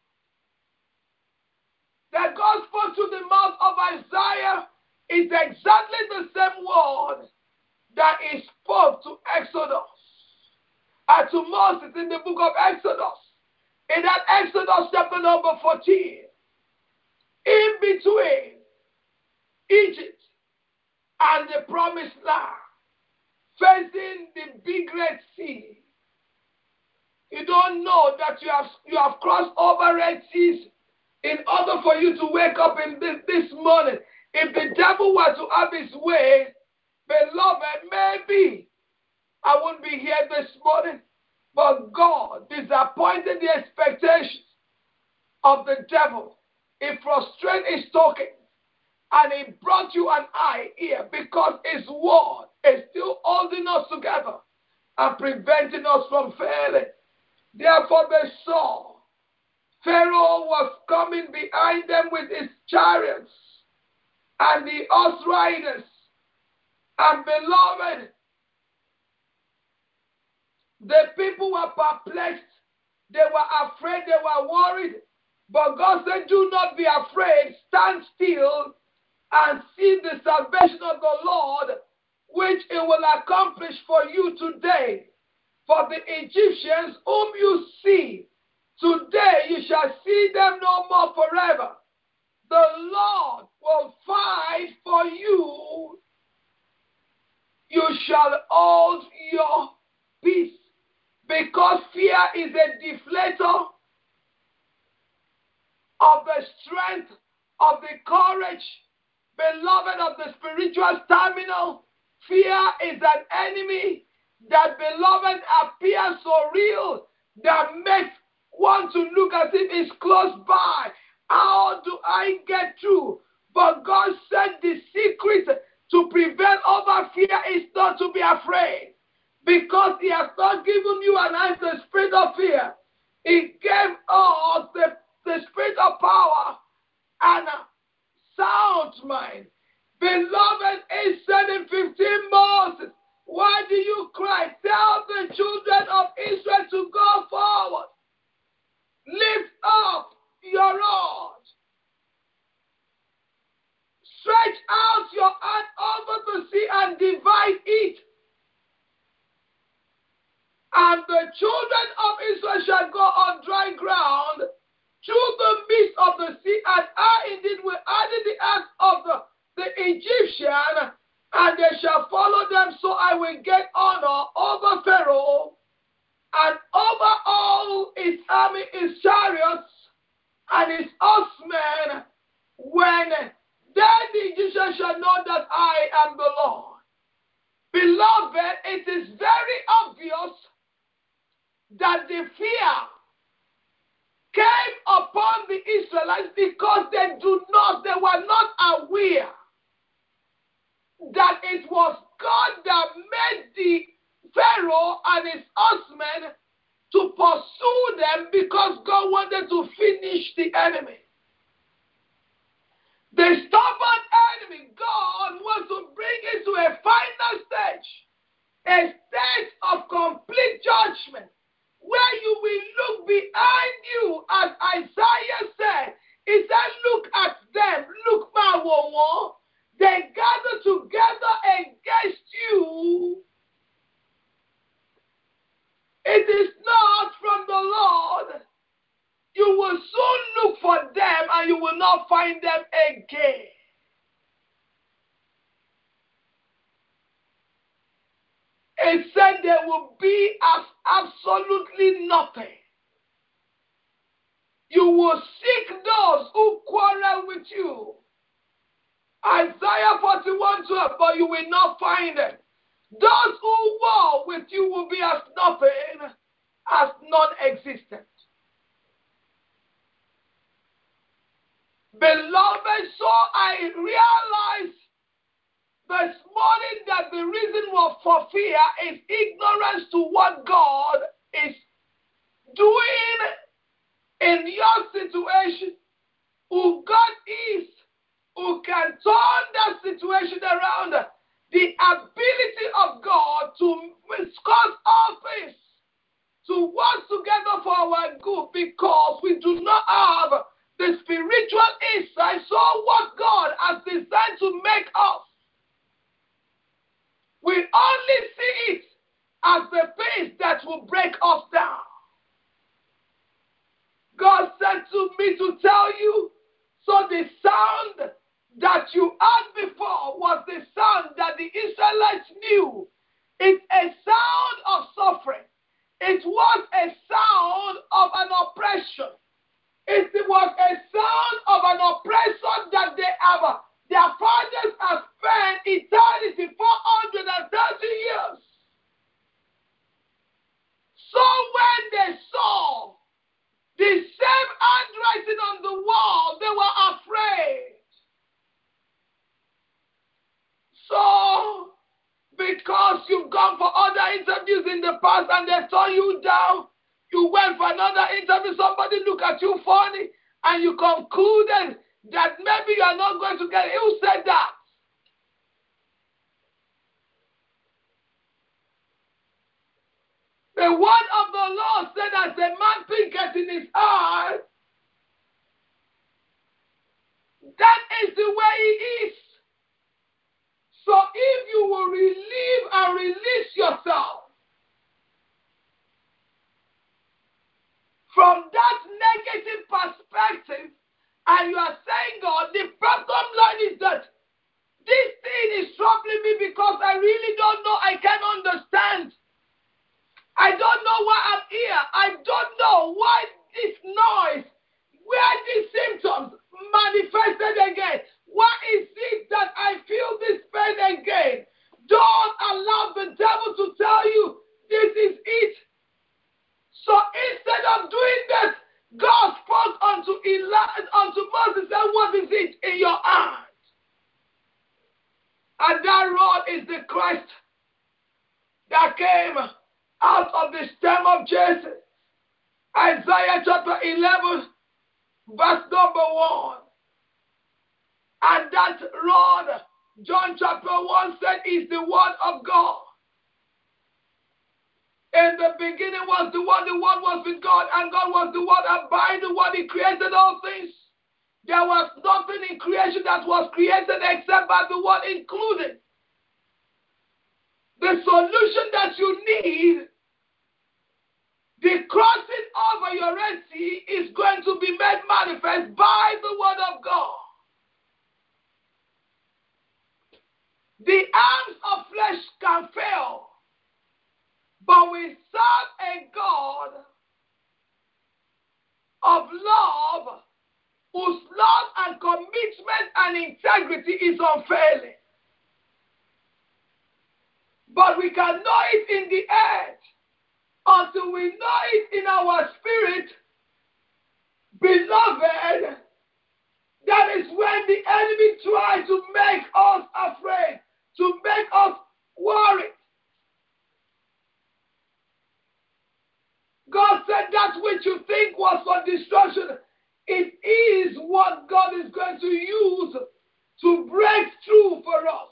that God spoke to the mouth of Isaiah is exactly the same word that he spoke to Exodus and to Moses in the book of Exodus. In that Exodus chapter number fourteen, in between Egypt and the promised land, facing the big Red Sea, you don't know that you have, you have crossed over Red Seas in order for you to wake up in this, this morning. If the devil were to have his way, beloved, maybe I wouldn't be here this morning. But God disappointed the expectations of the devil. He frustrated his talking. And he brought you and I here because his word is still holding us together and preventing us from failing. Therefore they saw Pharaoh was coming behind them with his chariots and the horse riders. And beloved, The people were perplexed. They were afraid. They were worried. But God said, do not be afraid. Stand still and see the salvation of the Lord, which it will accomplish for you today. For the Egyptians whom you see today, you shall see them no more forever. The Lord will fight for you. You shall hold your peace, because fear is a deflator of the strength, of the courage, beloved, of the spiritual stamina. Fear is an enemy that, beloved, appears so real that makes one to look as if it's close by. How do I get through? But God said the secret to prevail over fear is not to be afraid, because He has not given you and I the spirit of fear. He gave us the, the spirit of power and a sound mind. Beloved, it said in fifteen Moses, why do you cry? Tell the children of Israel to go forward. Lift up your rod. Stretch out your hand over the sea and divide it. And the children of Israel shall go on dry ground through the midst of the sea, and I indeed will add the acts of the, the Egyptian, and they shall follow them, so I will get honor over Pharaoh and over all his army, his chariots, and his horsemen, when then the Egyptians shall know that I am the Lord. Beloved, it is very obvious that the fear came upon the Israelites because they do not, they were not aware that it was God that made the Pharaoh and his horsemen to pursue them, because God wanted to finish the enemy. The stubborn enemy, God wants to bring it to a final stage, a stage of complete judgment, where you will look behind you, as Isaiah said. He said, look at them, look, Mawowo. They gather together against you. It is not from the Lord. You will soon look for them and you will not find them again. It said there will be as absolutely nothing. You will seek those who quarrel with you. Isaiah forty-one twelve, but you will not find them. Those who war with you will be as nothing, as non-existent. Beloved, so I realized this morning that the reason for fear is ignorance to what God is doing in your situation, who God is, who can turn that situation around. The ability of God to cause all things to work together for our good, because we do not have the spiritual insight. So what God has designed to make us, we only see it as the things that will break us down. God said to me to tell you, so the sound that you heard before was the sound that the Israelites knew. It's a sound of suffering. It was a sound of an oppression. It was a sound of an oppression that they have, their fathers have spent eternity, four hundred thirty years. So when they saw the same handwriting on the wall, they were afraid. So, because you've gone for other interviews in the past and they turned you down, you went for another interview, somebody looked at you funny, and you concluded that maybe you are not going to get it. Who said that? The word set in his heart, that is the way he is. So if you will relieve and release yourself from that negative perspective, and you are saying, God, the bottom line is that this thing is troubling me because I really don't know, I can't understand. I don't know why I'm here. I don't know why this noise, where these symptoms manifested again. Why is it that I feel this pain again? Don't allow the devil to tell you this is it. So instead of doing that, God spoke unto Eli, unto Moses, and what is it in your hand? And that rod is the Christ that came out of the stem of Jesse. Isaiah chapter eleven, verse number one. And that rod, John chapter one said, is the word of God. In the beginning was the word, the word was with God, and God was the word, and by the word he created all things. There was nothing in creation that was created except by the word included. The solution that you need, the crossing over your Red Sea, is going to be made manifest by the word of God. The arms of flesh can fail, but we serve a God of love, whose love and commitment and integrity is unfailing. But we can know it in the earth until we know it in our spirit. Beloved, that is when the enemy tries to make us afraid, to make us worried. God said that which you think was for destruction, it is what God is going to use to break through for us.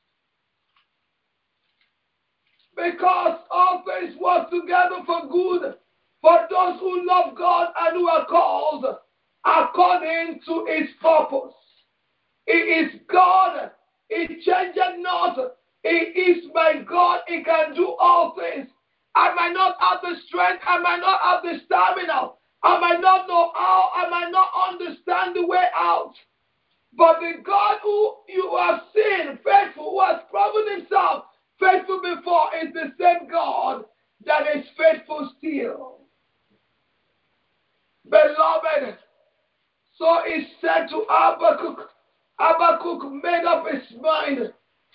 Because all things work together for good for those who love God and who are called according to his purpose. He is God. He changeth not. He is my God. He can do all things. I might not have the strength. I might not have the stamina. I might not know how. I might not understand the way out. But the God who you have seen, faithful, who has proven himself faithful before, is the same God that is faithful still. Beloved, so he said to Habakkuk, Habakkuk made up his mind.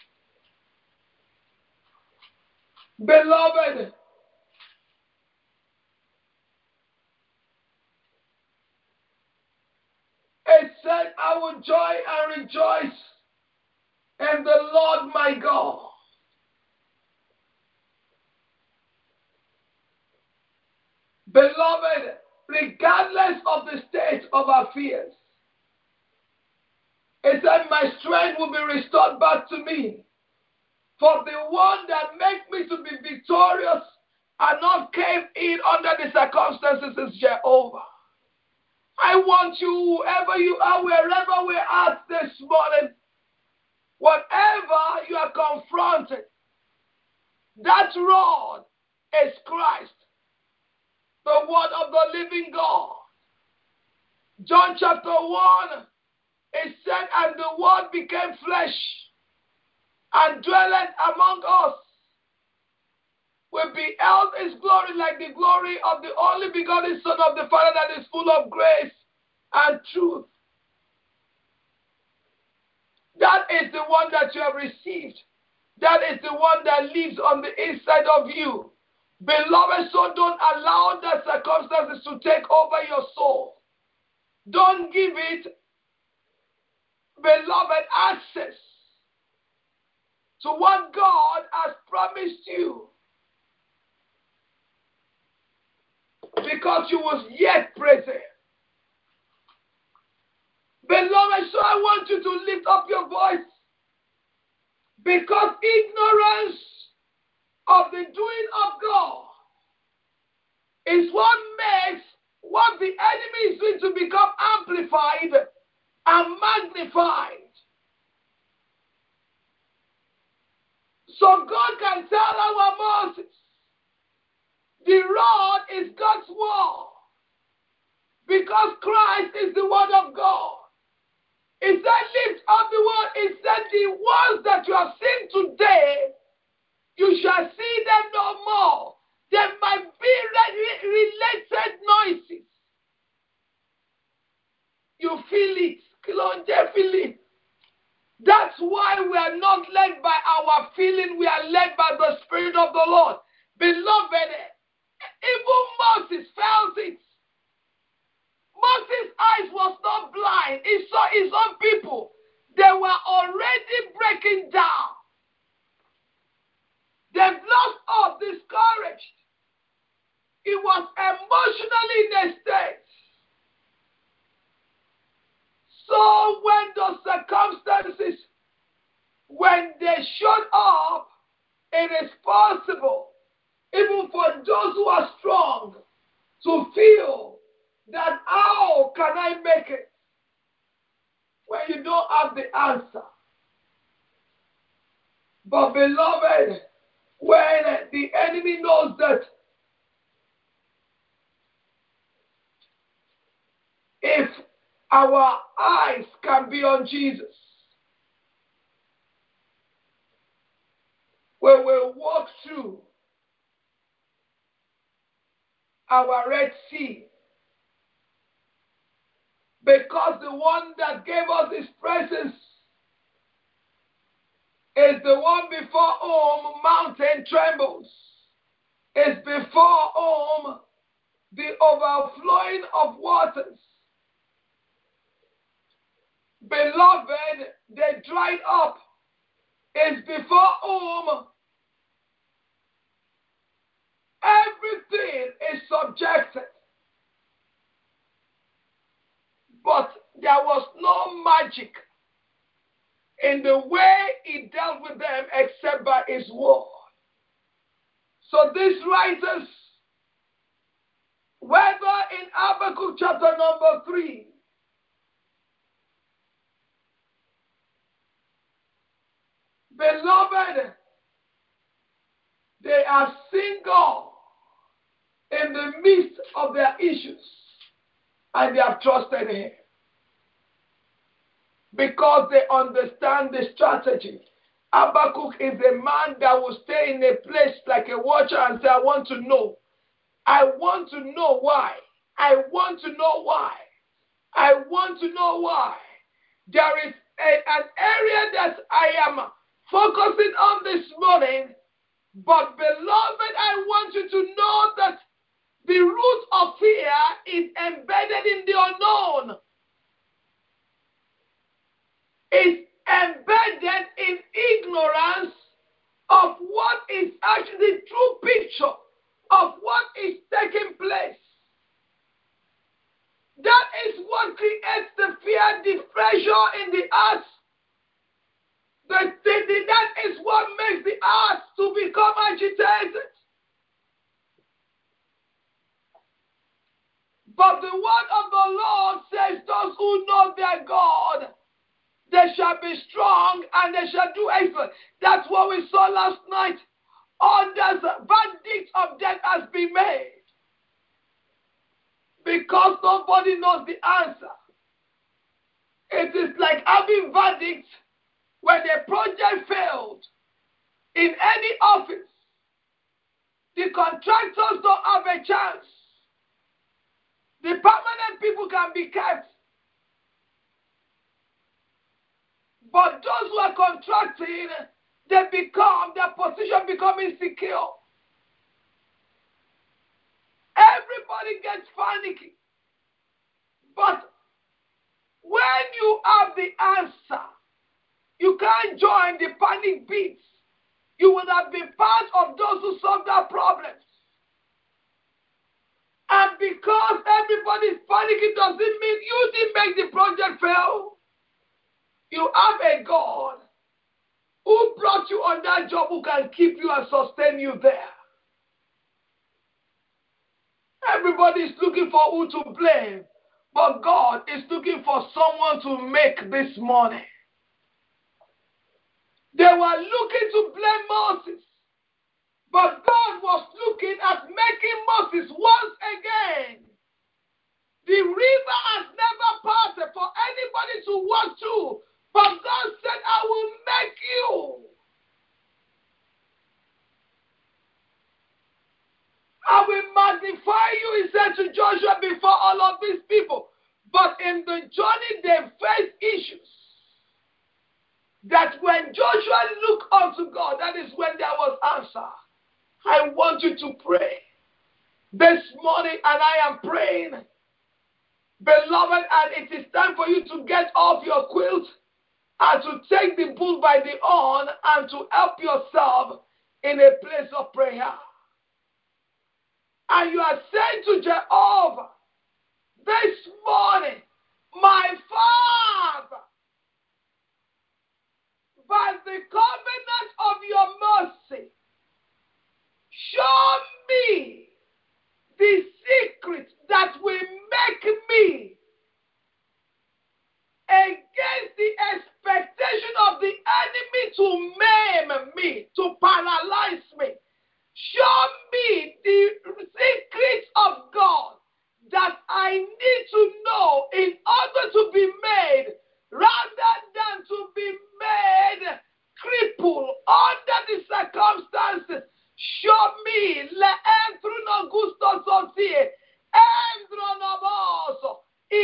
Beloved, it said, I will joy and rejoice in the Lord my God. Beloved, regardless of the state of our fears, it said, my strength will be restored back to me. For the one that makes me to be victorious and not cave in under the circumstances is Jehovah. I want you, whoever you are, wherever we're at this morning, whatever you are confronted, that rod is Christ, the word of the living God. John chapter one, it said, and the word became flesh and dwelleth among us. We beheld his glory like the glory of the only begotten Son of the Father, that is full of grace and truth. That is the one that you have received. That is the one that lives on the inside of you. Beloved, so don't allow the circumstances to take over your soul. Don't give it, beloved, access to what God has promised you, because you was yet present. Beloved, so I want you to lift up your voice, because ignorance of the doing of God is what makes what the enemy is doing to become amplified and magnified. So God can tell our Moses, the rod is God's word, because Christ is the word of God. He said, lift up the word. He said, the words that you have seen today, you shall see them no more. There might be re- related noises. You feel it. Kilonje feel it. That's why we are not led by our feeling. We are led by the Spirit of the Lord. Beloved, even Moses felt it. Moses' eyes was not blind. He saw his own people. They were already breaking down. They've lost hope, discouraged. He was emotionally in a state. So when those circumstances, when they showed up, it is possible, even for those who are strong, to feel that how can I make it when you don't have the answer. But beloved, when the enemy knows that if our eyes can be on Jesus, we will walk through our Red Sea, because the one that gave us his presence is the one before whom mountain trembles, is before whom the overflowing of waters. Beloved, they dried up, is before whom everything is subjected. But there was no magic in the way he dealt with them except by his word. So these writers, whether in Habakkuk chapter number three, beloved, they have seen God in the midst of their issues, and they have trusted him because they understand the strategy. Habakkuk is a man that will stay in a place like a watcher and say, I want to know. I want to know why. I want to know why. I want to know why. There is a, an area that I am focusing on this morning, but beloved, I want you to know that the root of fear is embedded in the unknown. It's embedded in ignorance of what is actually the true picture of what is taking place. That is what creates the fear, the pressure in the heart. The, the, the, that is what makes the heart to become agitated. But the word of the Lord says, those who know their God, they shall be strong and they shall do excellent. That's what we saw last night. Under the verdict of death has been made. Because nobody knows the answer. It is like having verdicts when a project failed in any office. The contractors don't have a chance. The permanent people can be kept. But those who are contracting, they become, their position become insecure. Everybody gets panicky. But when you have the answer, you can't join the panic beats. You would have been part of those who solve their problems. And because everybody's panicking doesn't mean you didn't make the project fail. You have a God who brought you on that job, who can keep you and sustain you there. Everybody Nobody is looking for who to blame, but God is looking for someone to make this morning. They were looking to blame Moses, but God was looking at making Moses once again. The river has never passed for anybody to walk through, but God said, I will make you. I will magnify you, he said to Joshua, before all of these people. But in the journey, they faced issues. That when Joshua looked unto God, that is when there was answer. I want you to pray this morning, and I am praying, beloved, and it is time for you to get off your quilt and to take the bull by the horn and to help yourself in a place of prayer. And you are saying to Jehovah this morning, my Father, by the covenant of your mercy, show me the secret that will make me against the expectation of the enemy to maim me, to paralyze me. Show me the secrets of God that I need to know in order to be made, rather than to be made crippled under the circumstances. Show me le entro no gusto sosie, entro no moso,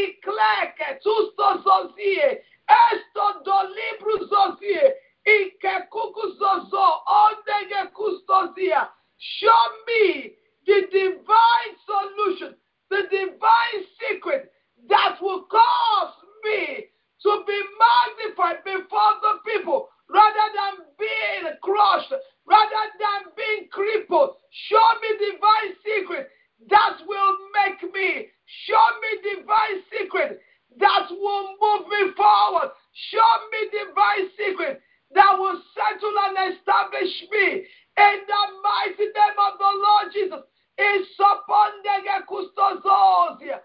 icleke tusto sosie, esto do libru sosie, ike kuku soso, ondege custosia. Show me the divine solution, the divine secret that will cause me to be magnified before the people, rather than being crushed, rather than being crippled. Show me divine secret that will make me. Show me divine secret that will move me forward. Show me divine secret that will settle and establish me. In the mighty name of the Lord Jesus. Isopondege custozozia.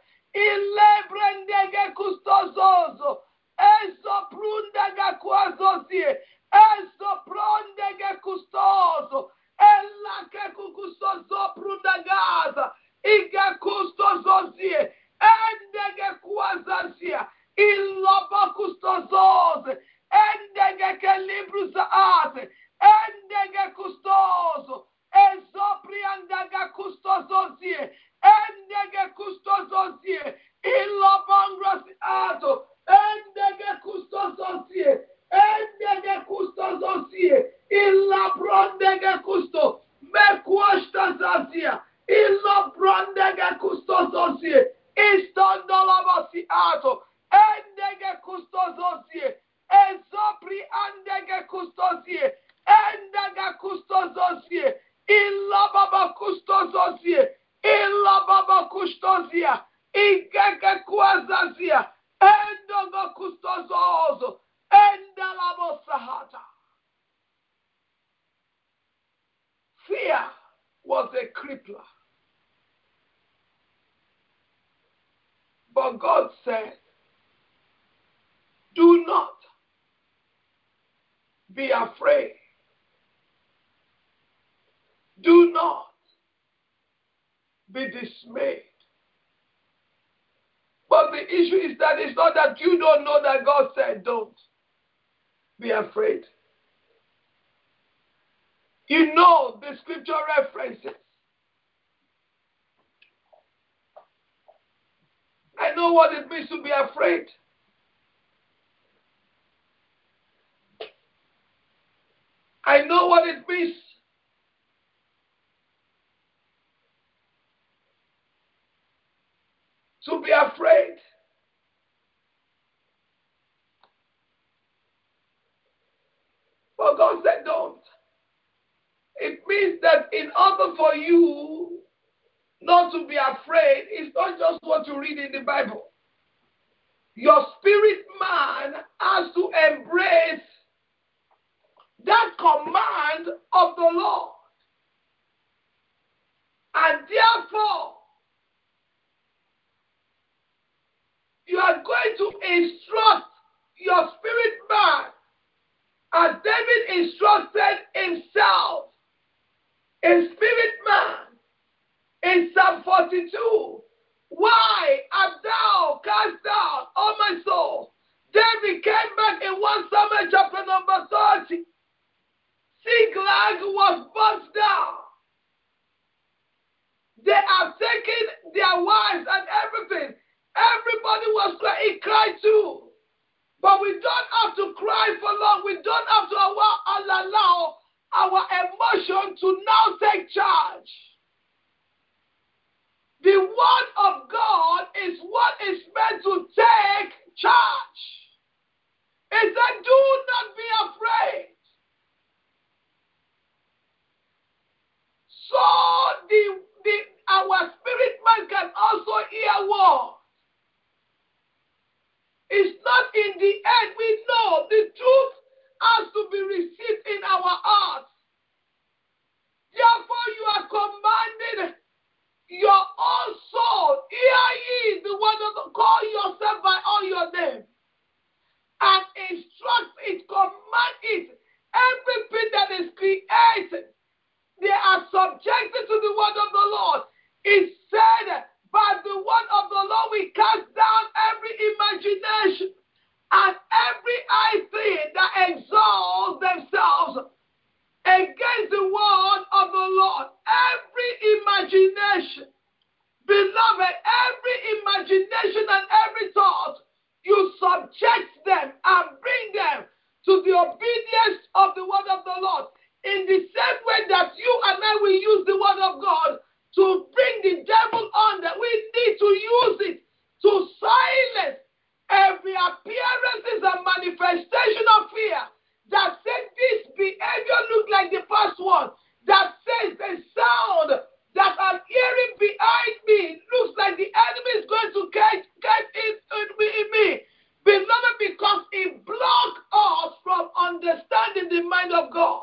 Ilebrendege custozozo. Esoprundege quazozie. Esoprondege custozo. Elake custozo prundagaza. Ige custozozie. Endege quazazia. Ilobo custozoze. Endege kelibruza ate. Endege custoso, ezopriandaga custososie, endege custososie, ilobongros ato, endege custososie, endege custososie, ilabrondege custo, mequastasasia, ilobrondege custososie, istondolabasi ato, endege custososie, ezopri andege custosie, endega custososie, illa baba custososie, illa baba custosia, igege quazazia, endoga custososo, endalabo sahata. Fear was a crippler. But God said, do not be afraid. Do not be dismayed. But the issue is that it's not that you don't know that God said don't be afraid. You know the scripture references. I know what it means to be afraid. I know what it means to be afraid. But God said don't. It means that in order for you not to be afraid, it's not just what you read in the Bible. Your spirit man has to embrace that command of the Lord. And therefore, instruct your spirit man as David instructed himself, in spirit man, in Psalm forty-two. Why art thou cast down, O my soul? David came back in First Samuel chapter number thirty. Ziklag was burnt down. They have taken their wives and everything. Everybody was crying. He cried too. But we don't have to cry for long. We don't have to allow, allow our emotion to now take charge. The word of God is what is meant to take charge. It said, do not be afraid. So the, the, our spirit man can also hear words. It's not in the end. We know the truth has to be received in our hearts. Therefore, you are commanded your own soul. Hear ye the word of God. Call yourself by all your name. And instruct it, command it. Everything that is created, they are subjected to the word of the Lord. It said, by the word of the Lord, we cast down every imagination and every high thing that exalts themselves against the word of the Lord. Every imagination, beloved, every imagination and every thought, you subject them and bring them to the obedience of the word of the Lord. In the same way that you and I will use the word of God to bring the devil under, we need to use it to silence every appearances and manifestation of fear that says this behavior look like the first one, that says the sound that I'm hearing behind me looks like the enemy is going to get, get in, in me. Beloved, because it blocks us from understanding the mind of God.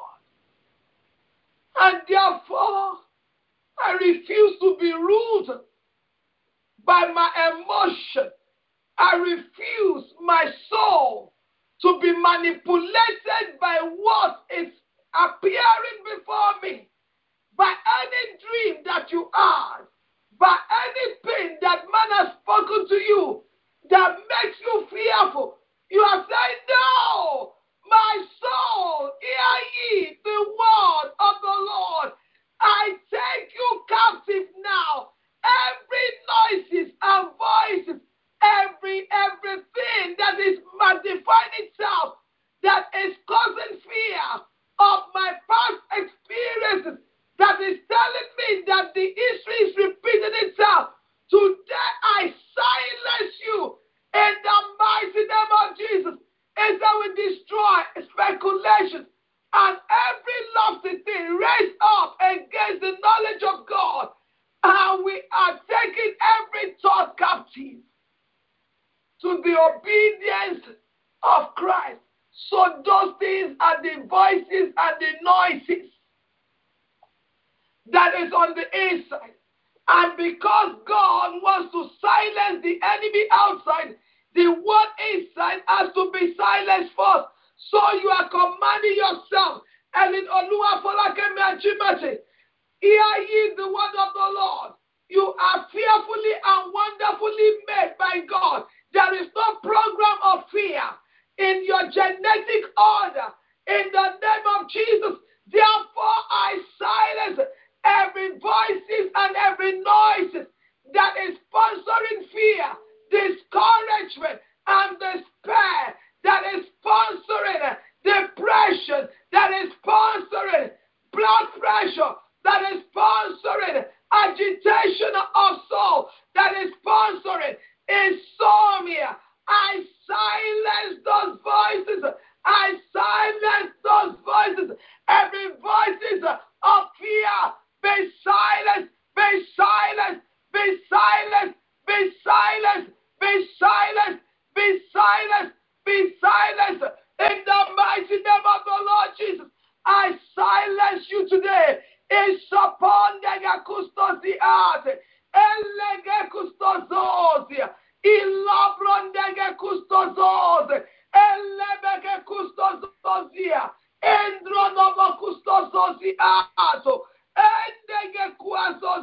And therefore, I refuse to be ruled by my emotion. I refuse my soul to be manipulated by what is appearing before me, by any dream that you had, by anything that man has spoken to you that makes you fearful. You are saying, no, my soul, hear ye the word of the Lord. I take you captive now. Every noises and voices, every everything that is magnifying itself, that is causing fear of my past experiences, that is telling me that the history is repeating itself. Today I silence you in the mighty name of Jesus. And that we destroy speculations and every lofty thing raised up against the knowledge of God. And we are taking every thought captive to the obedience of Christ. So those things are the voices and the noises that is on the inside. And because God wants to silence the enemy outside, the word inside has to be silenced first. So you are commanding yourself. And in Olua Folakemi Ajimati, hear ye the word of the Lord. You are fearfully and wonderfully made by God. There is no program of fear in your genetic order. In the name of Jesus, therefore I silence every voices and every noise that is sponsoring fear, discouragement, and despair, that is sponsoring depression, that is sponsoring blood pressure, that is sponsoring agitation of soul, that is sponsoring insomnia. I silence those voices. I silence those voices. Every voices of fear, be silenced, be silenced, be silenced, be silenced, be silenced, be silenced, be silenced. In the mighty name of the Lord Jesus, I silence you today. It's upon the Yakustos the earth. Elege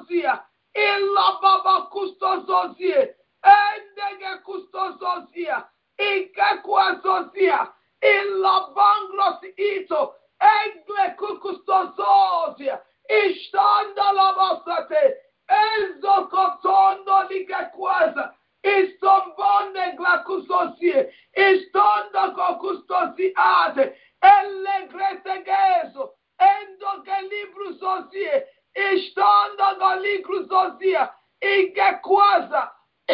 Zozia, Illa Baba Custo Zozie, Endege Custo Zozia, Ikekwa Zozia, Illa Banglos Ito, Egle Kukusto Zozia, Ishtanda Labasate, Enzo Kotondo Ligekwaza, Istombonde Glacusosie, Istonda Kokustosi Ate, Elle Gretegezo, Endo Gelibru Sosie, Istonda Galigru Sosia, Igekwaza,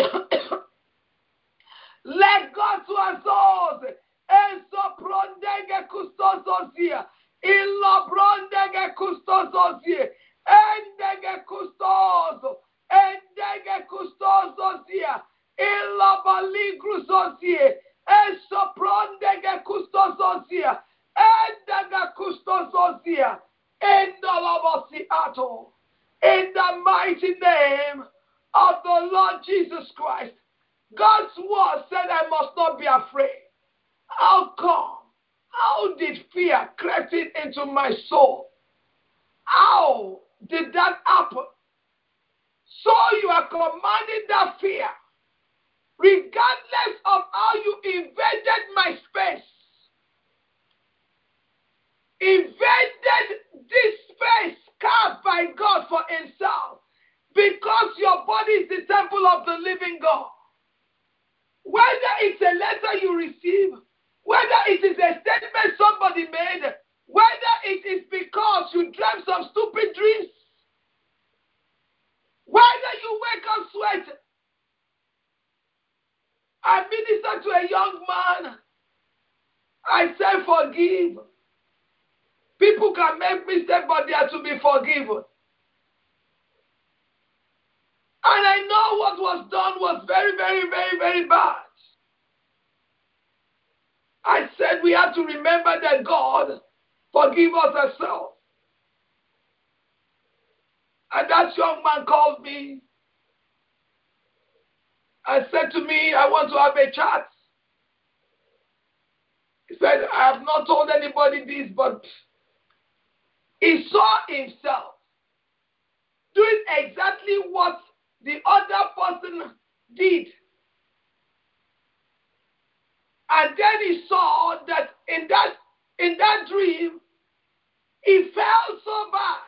Legotu Azose, Enso Prondege Custososia, Illa Brondege Custososie, Endege Custoso, Endege Custososia, Illa Baligru Sosie, Enso Prondege Custososia, Endege Custososia, Endalabosi Ato. In the mighty name of the Lord Jesus Christ, God's word said, I must not be afraid. How come? How did fear creep in into my soul? How did that happen? So you are commanding that fear, regardless of how you invaded my space, invaded this space carved by God for himself, because your body is the temple of the living God. Whether it's a letter you receive, whether it is a statement somebody made, whether it is because you dreamt some stupid dreams, whether you wake up sweating. I ministered to a young man. I said, forgive. People can make mistakes, but they are to be forgiven. And I know what was done was very, very, very, very bad. I said we have to remember that God forgive us ourselves. And that young man called me and said to me, I want to have a chat. He said, I have not told anybody this, but he saw himself doing exactly what the other person did. And then he saw that in that in that dream, he felt so bad.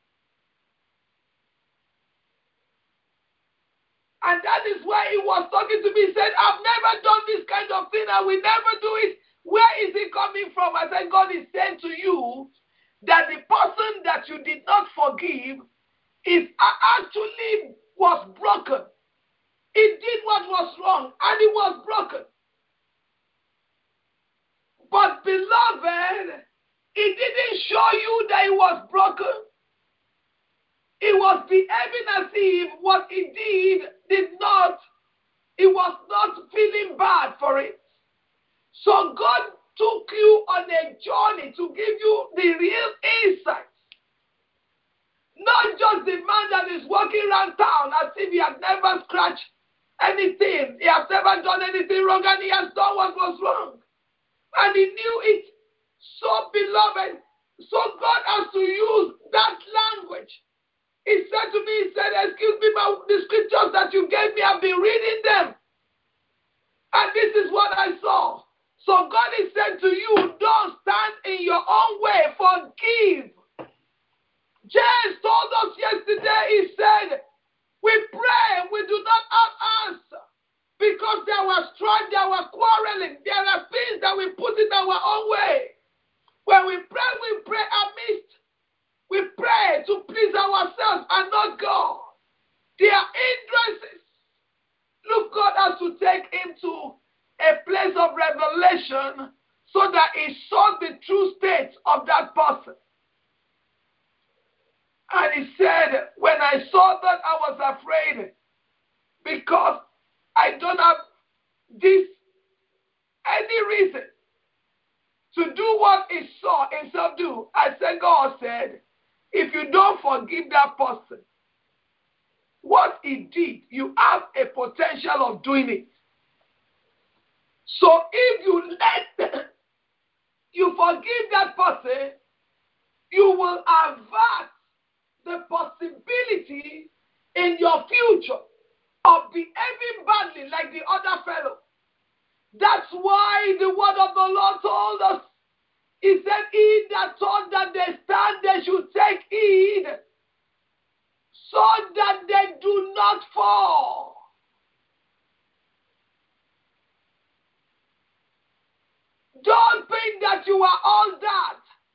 And that is why he was talking to me. He said, I've never done this kind of thing. I will never do it. Where is it coming from? I said, God is saying to you that the person that you did not forgive is actually was broken. He did what was wrong and he was broken. But beloved, he didn't show you that he was broken. He was behaving as if what he did did not, he was not feeling bad for it. So God took you on a journey to give you the real insight. Not just the man that is walking around town as if he had never scratched anything. He has never done anything wrong and he has done what was wrong. And he knew it. So, beloved, so God has to use that language. He said to me, he said, excuse me, but the scriptures that you gave me, I've been reading them. And this is what I saw. So God is saying to you, don't stand in your own way. Forgive. James told us yesterday, he said, we pray, we do not have answer. Because there was strife, there was quarreling. There are things that we put in our own way. When we pray, we pray amidst. We pray to please ourselves and not God. There are hindrances. Look, God has to take him to a place of revelation so that he saw the true state of that person. And he said, when I saw that, I was afraid because I don't have this any reason to do what he saw himself do. I said, God said, if you don't forgive that person, what he did, you have a potential of doing it. So if you let, you forgive that person, you will avert the possibility opportunity in your future of behaving badly like the other fellow. That's why the word of the Lord told us. He said, he that thought that they stand, they should take heed, so that they do not fall. Don't think that you are all that.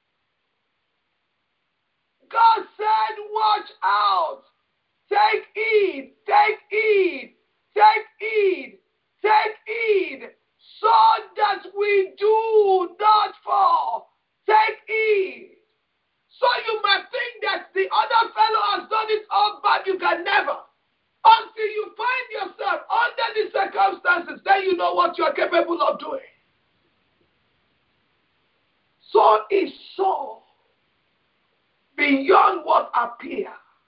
God said, watch out. Take heed, take heed, take heed, take heed, so that we do not fall. Take heed. So you might think that the other fellow has done it all, but you can never. Until you find yourself under the circumstances, then you know what you are capable of doing. So he saw beyond what appeared.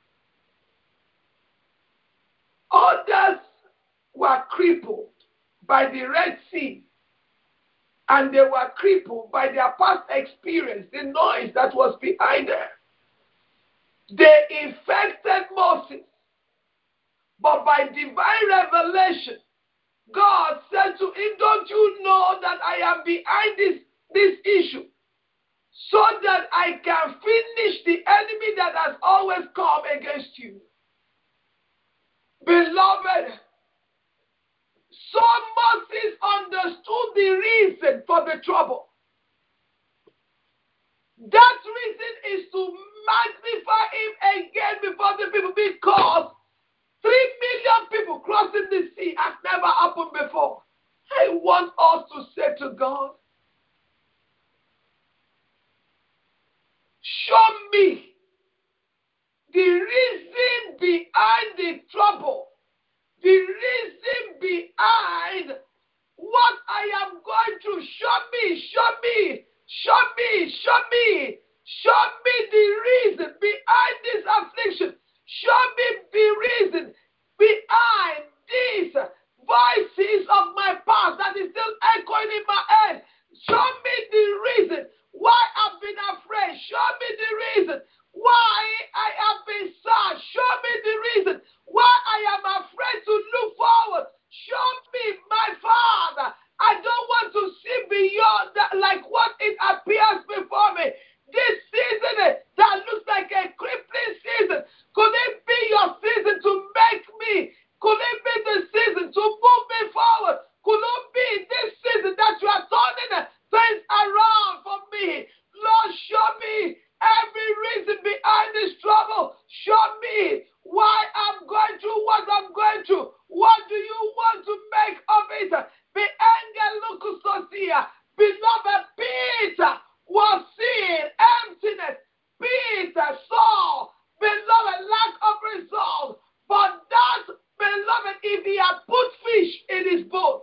Others were crippled by the Red Sea, and they were crippled by their past experience, the noise that was behind them. They infected Moses, but by divine revelation, God said to him, don't you know that I am behind this, this issue, so that I can finish the enemy that has always come against you? Beloved, so Moses understood the reason for the trouble. That reason is to magnify him again before the people, because three million people crossing the sea has never happened before. I want us to say to God, show me the reason behind the trouble, the reason behind what I am going through. Show me, show me, show me, show me, show me the reason behind this affliction. Show me the reason behind these voices of my past that is still echoing in my head. Show me the reason why I've been afraid. Show me the reason why I have been sad. Show me the reason why I am afraid to look forward. Show me, my Father. I don't want to see beyond that, like what it appears before me. This season that looks like a crippling season, could it be your season to make me? Could it be the season to move me forward? Could it be this season that you are turning things around for me? Lord, show me every reason behind this trouble. Show me why I'm going through what I'm going through. What do you want to make of it? Be angel Lucusosia. Beloved, Peter was seeing emptiness. Peter saw, beloved, lack of result. But that, beloved, if he had put fish in his boat,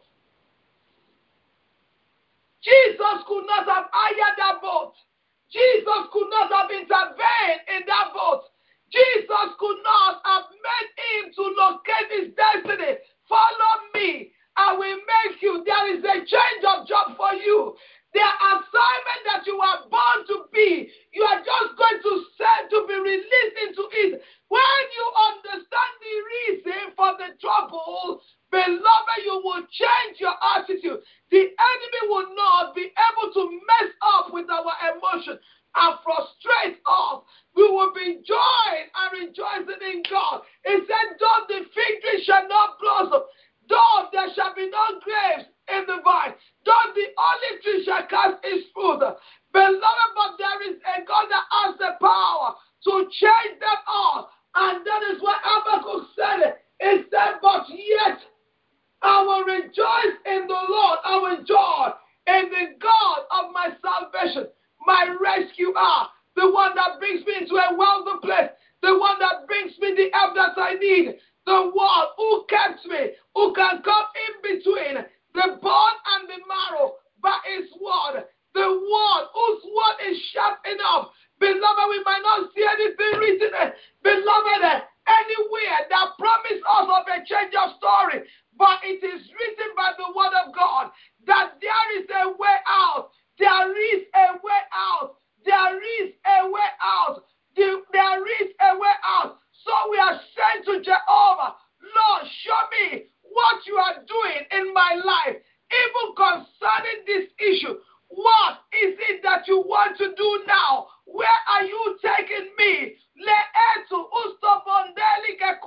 Jesus could not have hired that boat. Jesus could not have intervened in that boat. Jesus could not have made him to locate his destiny. Follow me, I will make you. There is a change of job for you. The assignment that you are born to be, you are just going to send to be released into it. When you understand the reason for the trouble, beloved, you will change your attitude. The enemy will not be able to mess up with our emotions and frustrate us. We will be joying and rejoicing in God. He said, though the fig tree shall not blossom, though there shall be no grapes in the vine, though the olive tree shall cast its fruit. Beloved, but there is a God that has the power to change them all. And that is what Habakkuk said. He said, but yet I will rejoice in the Lord. I will joy in the God of my salvation, my rescuer, the one that brings me into a wealthy place, the one that brings me the help that I need, the one who kept me, who can come in between the bone and the marrow by his word, the one whose word is sharp enough. Beloved, we might not see anything written, beloved, anywhere that promise us of a change of story, but it is written by the word of God that there is a way out. There is a way out. There is a way out. There is a way out. So we are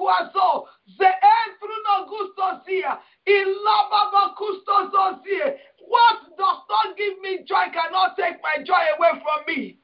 kuazo. Ze entruno gustosia. Ilababa kustososie. What does not give me joy cannot take my joy away from me.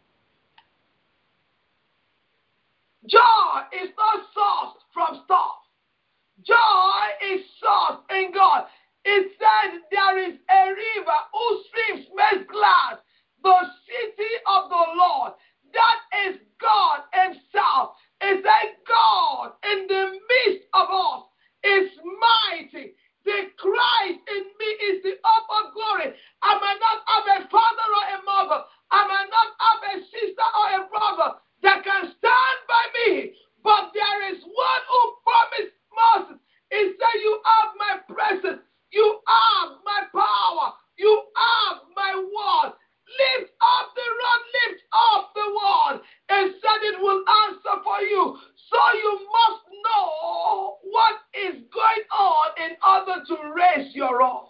Joy is not sourced from stuff. Joy is sourced in God. It said there is a river whose streams make glad the city of the Lord. That is God himself. It said God in the midst of us is mighty. The Christ in me is the hope of glory. I might not have a father or a mother. I might not have a sister or a brother that can stand by me. But there is one who promised Moses. He said, you have my presence. You have my power. You have my word. Lift up the rod. Lift up the word. And said it will answer for you. So you must know what is going on in order to raise your own.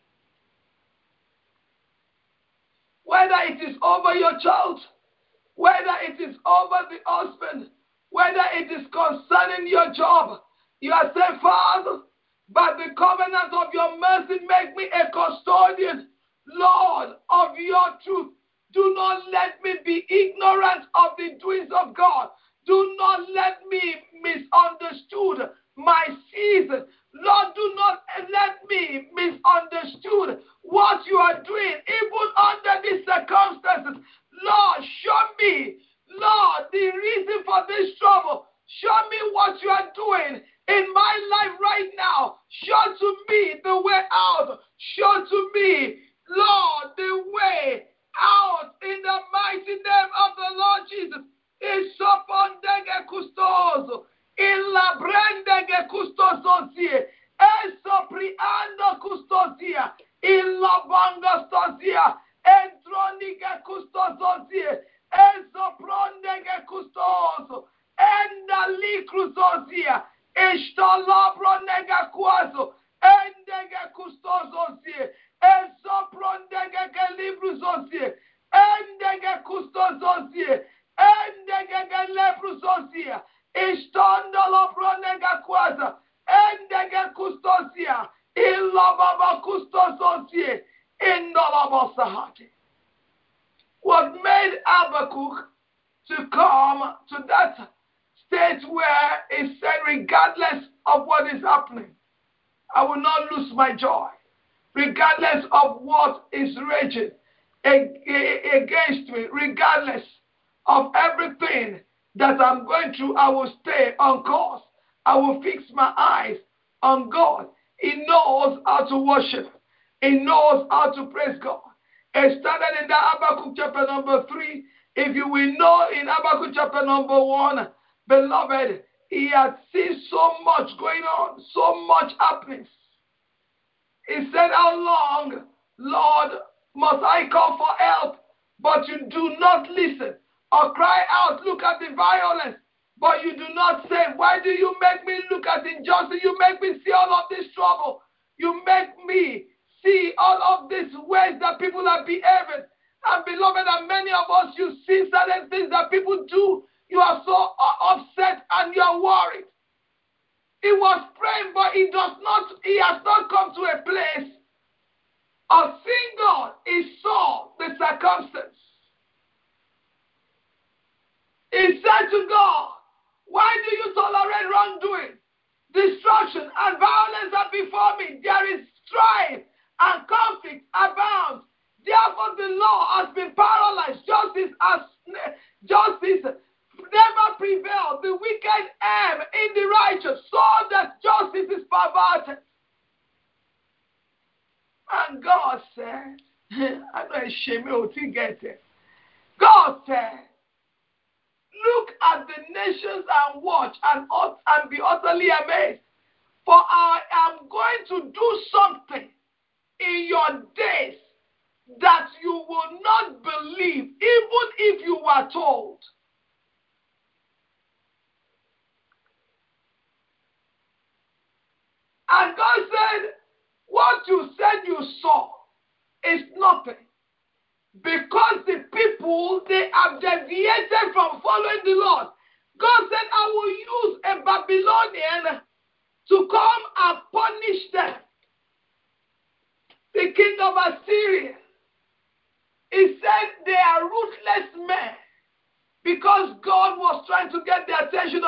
Whether it is over your child, whether it is over the husband, whether it is concerning your job, you are saying, Father, by the covenant of your mercy, make me a custodian, Lord, of your truth. Do not let me be ignorant of the doings of God. Do not let me misunderstood my season. Lord, do not let me misunderstood what you are doing, even under these circumstances. Lord, show me, Lord, the reason for this trouble. Show me what you are doing in my life right now. Show to me the way out. Show to me, Lord, the way out in the mighty name of the Lord Jesus. Isopondege custoso, illa brendege custososie, esopriando custosia, illa bongostosia, entronige custososie, esoprondege custoso, enda licrusosia, istolabronege quaso, endege custososie, esoprondege calibrusosie, endege custososie, endege leprusosia, istondolo pronega quasa, endege custosia, illababa custososie, indolabo sahati. What made Habakkuk to come to that state where he said, regardless of what is happening, I will not lose my joy, regardless of what is raging against me, regardless of everything that I'm going through, I will stay on course. I will fix my eyes on God. He knows how to worship. He knows how to praise God. It started in the Habakkuk chapter number three. If you will know in Habakkuk chapter number one, beloved, he had seen so much going on, so much happening. He said, how long, Lord, must I call for help, but you do not listen? Or cry out, look at the violence, but you do not say, why do you make me look at injustice? You make me see all of this trouble. You make me see all of these ways that people are behaving. And beloved, and many of us, you see certain things that people do. You are so upset and you are worried. He was praying, but he does not, he has not come to a place of seeing God. He saw the circumstance. He said to God, why do you tolerate wrongdoing? Destruction and violence are before me. There is strife and conflict abound. Therefore the law has been paralyzed. Justice has justice never prevailed. The wicked aim in the righteous, so that justice is perverted. And God said, I know it's shame to get it. God said, look at the nations and watch and, and be utterly amazed. For I am going to do something in your days that you will not believe, even if you were told. And God said, what you said you saw is nothing. Because the people, they have deviated from following the Lord. God said, I will use a Babylon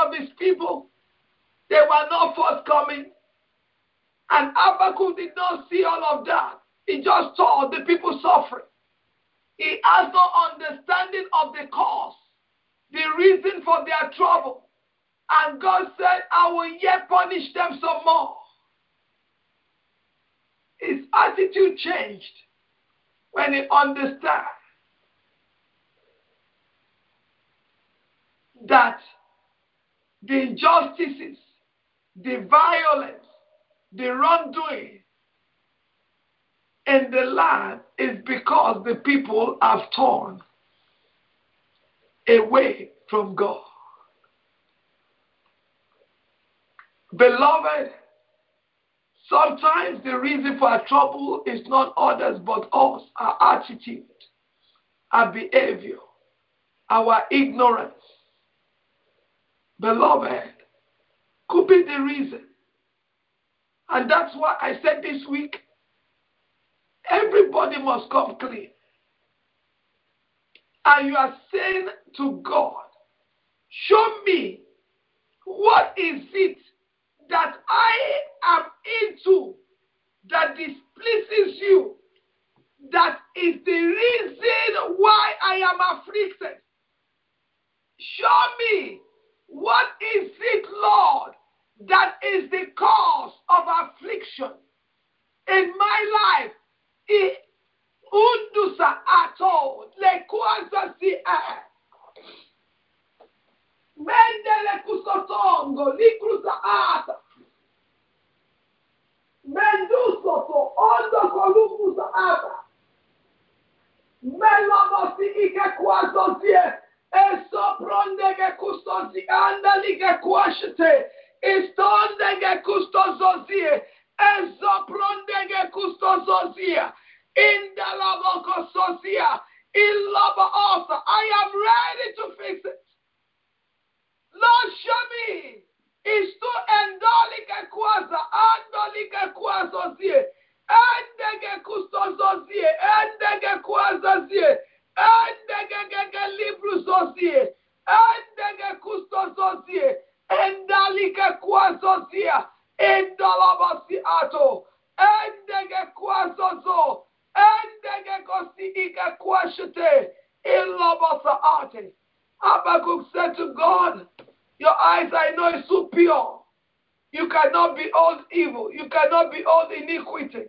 of his people, they were not forthcoming. And Habakkuk did not see all of that. He just saw the people suffering. He has no understanding of the cause, the reason for their trouble. And God said, I will yet punish them some more. His attitude changed when he understood that the injustices, the violence, the wrongdoing in the land is because the people have turned away from God. Beloved, sometimes the reason for our trouble is not others but us, our attitude, our behavior, our ignorance. Beloved, could be the reason. And that's why I said this week, everybody must come clean. And you are saying to God, show me what is it that I am into that displeases you, that is the reason why I am afflicted. Show me what is it, Lord, that is the cause of affliction in my life. Undusa ato le kuanza si a mendele kusotongo likrusa ata mendusoto ondo kolukusa ata melomosi ike kuazozie eso prondege kustozi anda like kuashete istondege kustozozie eso prondege kustozozie in the love socia, in love also. I am ready to fix it. Lord, show me. Is to endolike kwaza, andolike kwazozie, endege kustozozie, endege kwazozie, endege libruzozie, endege kustozozie, endalike kwazozie, endolabasi ato, endege kwazozo. Habakkuk said to God, your eyes I know is so pure. You cannot behold evil. You cannot behold iniquity.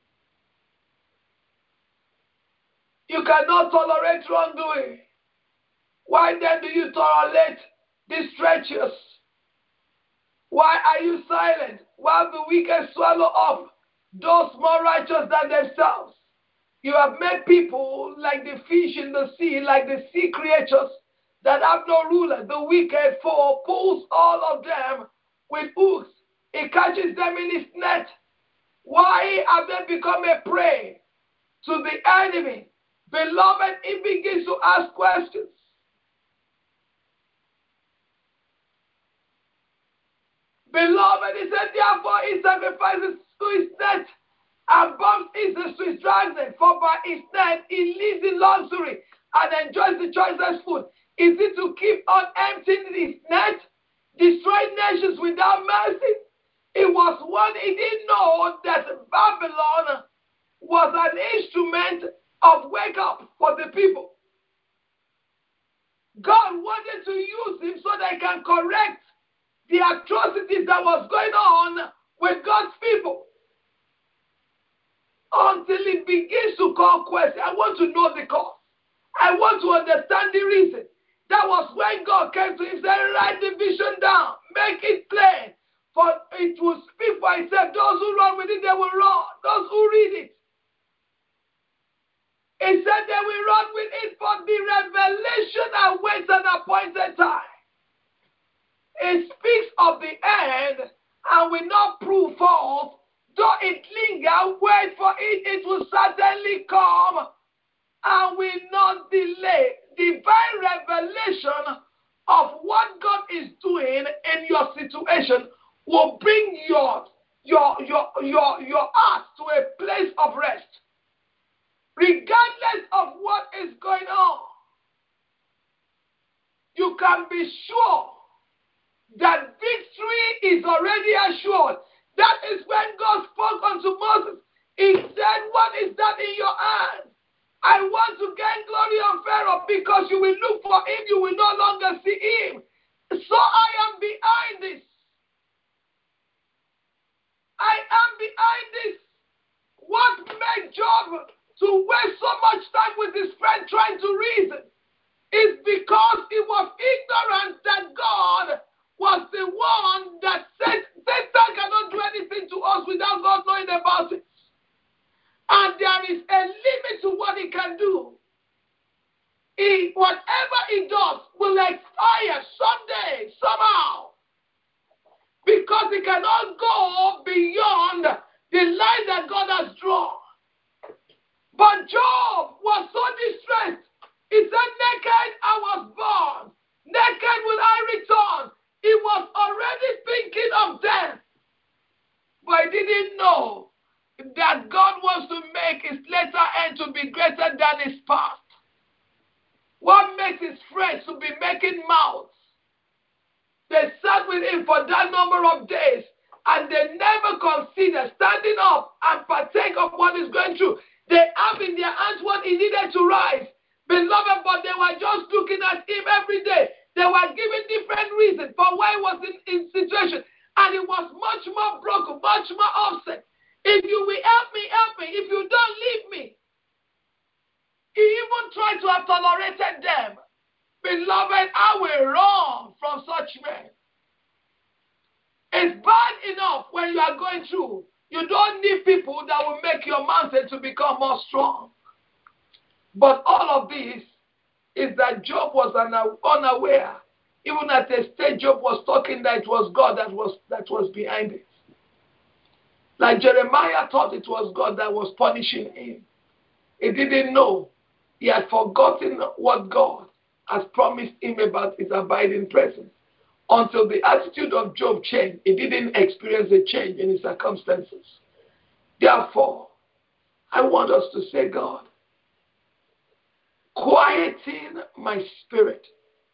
You cannot tolerate wrongdoing. Why then do you tolerate these treacherous? Why are you silent while the wicked swallow up those more righteous than themselves? You have made people like the fish in the sea, like the sea creatures that have no ruler. The wicked foe pulls all of them with hooks. He catches them in his net. Why have they become a prey to the enemy? Beloved, he begins to ask questions. Beloved, he said, therefore he sacrifices to his net and bumps into his dragon, for by his net he lives in luxury and enjoys the choicest food. Is it to keep on emptying his net, destroying nations without mercy? It was one he didn't know that Babylon was an instrument of wake up for the people. God wanted to use him so that he can correct the atrocities that was going on with God's people. Until he begins to call questions. I want to know the cause. I want to understand the reason. That was when God came to him and said, write the vision down. Make it plain. For it will speak for itself. Those who run with it, they will run. Those who read it. He said they will run with it, for the revelation awaits an appointed time. It speaks of the end and will not prove false. Though it linger, wait for it, it will certainly come and will not delay. Divine revelation of what God is doing in your situation will bring your, your, your, your, your heart to a place of rest. Regardless of what is going on, you can be sure that victory is already assured. That is when God spoke unto Moses. He said, what is that in your hand? I want to gain glory on Pharaoh, because you will look for him, you will no longer see him. So I am behind this. I am behind this. What made Job to waste so much time with his friend trying to reason is because he was ignorant that God was the one that said Satan cannot do anything to us without God knowing about it. And there is a limit to what he can do. He, whatever he does will expire someday, somehow. Because he cannot go beyond the line that God has drawn. But Job was so distressed. He said, naked I was born. Naked will I return. He was already thinking of death. But he didn't know that God wants to make his later end to be greater than his past. What makes his friends to be making mouths? They sat with him for that number of days, and they never considered standing up and partake of what he's going through. They have in their hands what he needed to rise. Beloved, but they were just looking at him every day. They were giving different reasons for why he was in, in situation. And he was much more broken, much more upset. If you will help me, help me. If you don't, leave me. He even tried to have tolerated them. Beloved, I will run from such men. It's bad enough when you are going through. You don't need people that will make your mountain to become more strong. But all of this is that Job was unaware. Even at a stage, Job was talking that it was God that was, that was behind it. Like Jeremiah thought it was God that was punishing him. He didn't know. He had forgotten what God has promised him about his abiding presence. Until the attitude of Job changed, he didn't experience a change in his circumstances. Therefore, I want us to say, God, quieting my spirit.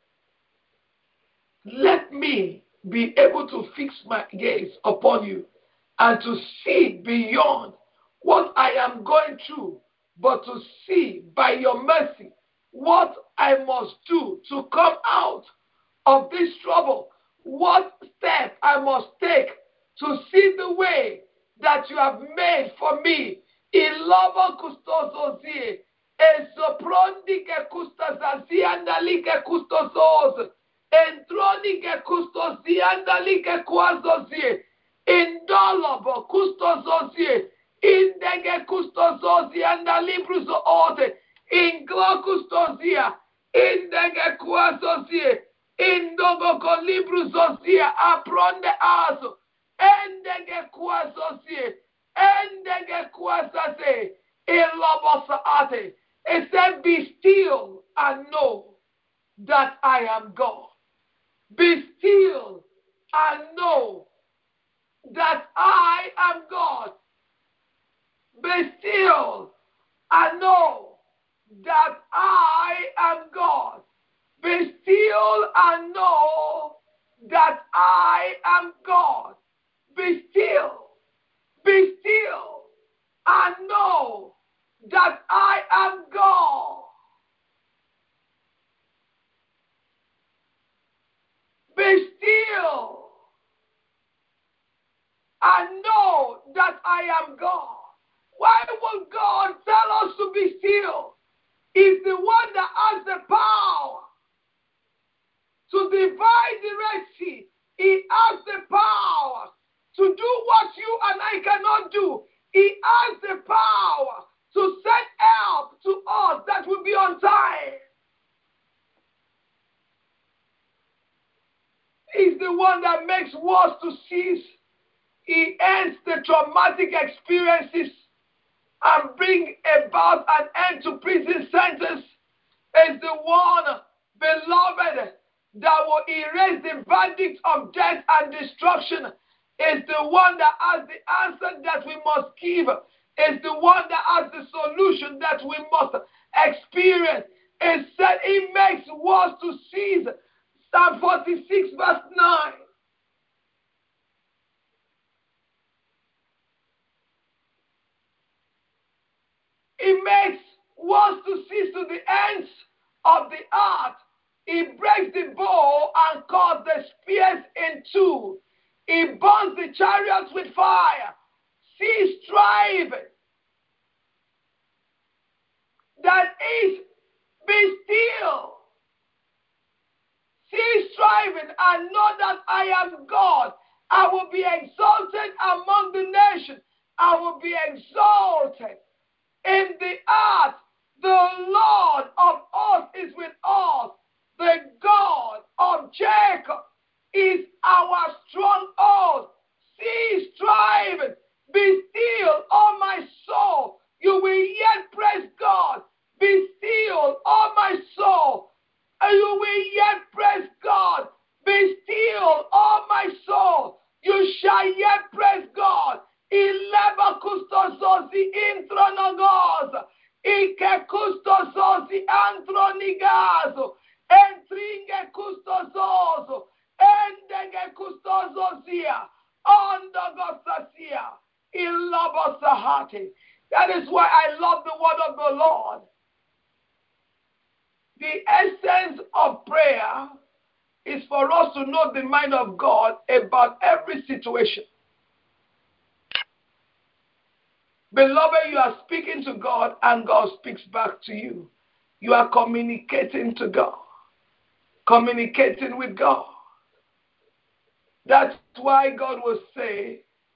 Let me be able to fix my gaze upon you and to see beyond what I am going through, but to see by your mercy what I must do to come out of this trouble, what step I must take to see the way that you have made for me. Ilova kustozozie, ezoprondi ke kustazazi andali ke kustozoz, entroni ke kustozi andali ke kwazozie, indolobo kustozozie, indege kustozozi andali bruzo ote, inglo kustozia, indege kwazozie, indogo kolibru zozia, apronde azo, endege kwazozie, endege kwazaze, ilobosa ate. It said, be still and know that I am God. Be still and know that I am God. Be still and know that I am God. Be still and know that I am God. Be still. Be still and know that I am God. Be still and know that I am God. Why will God tell us to be still? He's the one that has the power to divide the Red Sea. He has the power to do what you and I cannot do. He has the power to send help to us that will be on time. He's the one that makes wars to cease. He ends the traumatic experiences and bring about an end to prison sentence. Is the one, beloved, that will erase the verdict of death and destruction. Is the one that has the answer that we must give. Is the one that has the solution that we must experience. It said he makes wars to cease. Psalm forty-six verse nine. makes wants to see to the ends of the earth. He breaks the bow and cuts the spears in two. He burns the chariots with fire. Cease striving. That is, be still. Cease striving and know that I am God. I will be exalted among the nations. I will be exalted in the earth. The Lord of hosts is with us. The God of Jacob is our stronghold. Cease striving. Be still, O my soul. You will yet praise God. Be still, O my soul. And you will yet praise God. Be still, O my soul. You shall yet praise God. Ileba kustozozi intronogos. Ike kustozozi antronigazo. Entringe kustozozo. Endege kustozozia. Ondogosasia. Ilabosahati. That is why I love the word of the Lord. The essence of prayer is for us to know the mind of God about every situation. Beloved, you are speaking to God and God speaks back to you. You are communicating to God, communicating with God. That's why God will say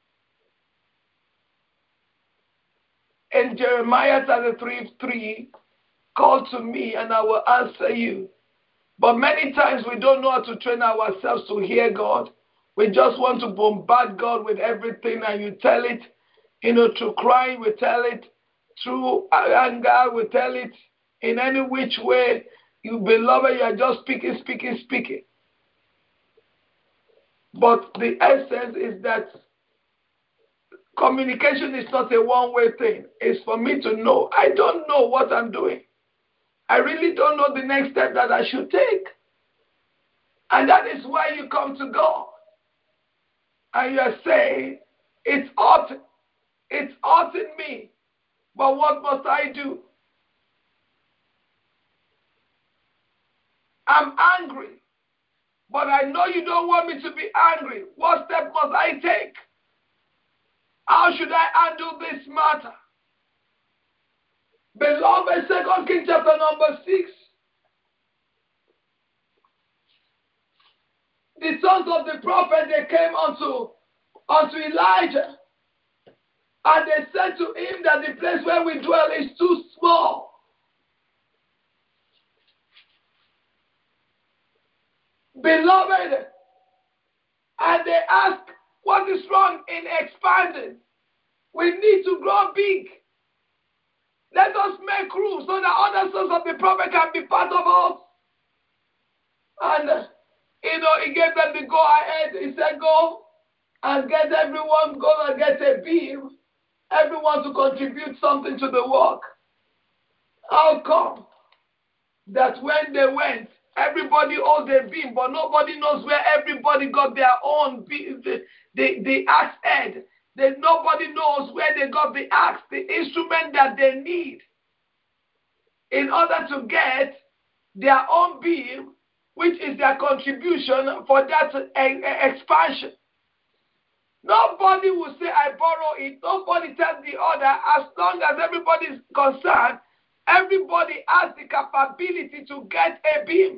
in Jeremiah thirty-three three, call to me and I will answer you. But many times we don't know how to train ourselves to hear God. We just want to bombard God with everything, and you tell it, you know, through crying, we tell it, through anger, we tell it, in any which way. You beloved, you are just speaking, speaking, speaking. But the essence is that communication is not a one-way thing. It's for me to know. I don't know what I'm doing. I really don't know the next step that I should take. And that is why you come to God. And you are saying, it's hot, it's hot in me. But what must I do? I'm angry. But I know you don't want me to be angry. What step must I take? How should I handle this matter? Beloved, Second Kings chapter number six. The sons of the prophet, they came unto, unto Elijah. And they said to him that the place where we dwell is too small. Beloved, and they asked, what is wrong in expanding? We need to grow big. Let us make room so that other sons of the prophet can be part of us. And, you know, he gave them the go ahead. He said, go and get everyone, go and get a beam. Everyone to contribute something to the work. How come that when they went, everybody owed a beam, but nobody knows where everybody got their own beam, the, the, the axe head. They, nobody knows where they got the axe, the instrument that they need in order to get their own beam, which is their contribution for that uh, expansion. Nobody will say, I borrow it. Nobody tells the other. As long as everybody is concerned, everybody has the capability to get a beam.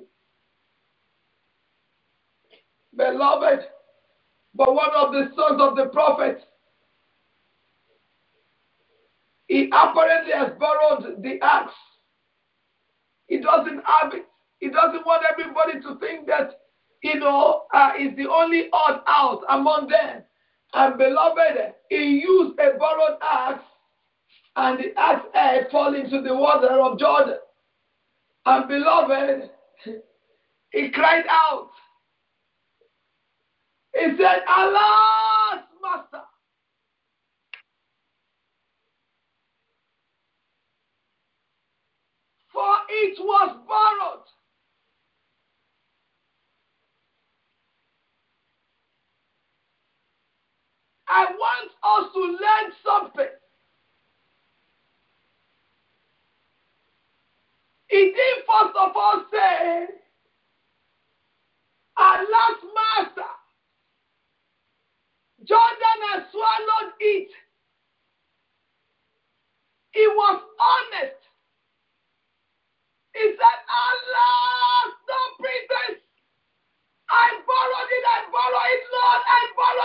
Beloved, but one of the sons of the prophet, he apparently has borrowed the axe. He doesn't have it. He doesn't want everybody to think that, you know, uh, he's the only odd out among them. And beloved, he used a borrowed axe, and the axe head fall into the water of Jordan. And beloved, he cried out. He said, alas, master. For it was borrowed. I want us to learn something.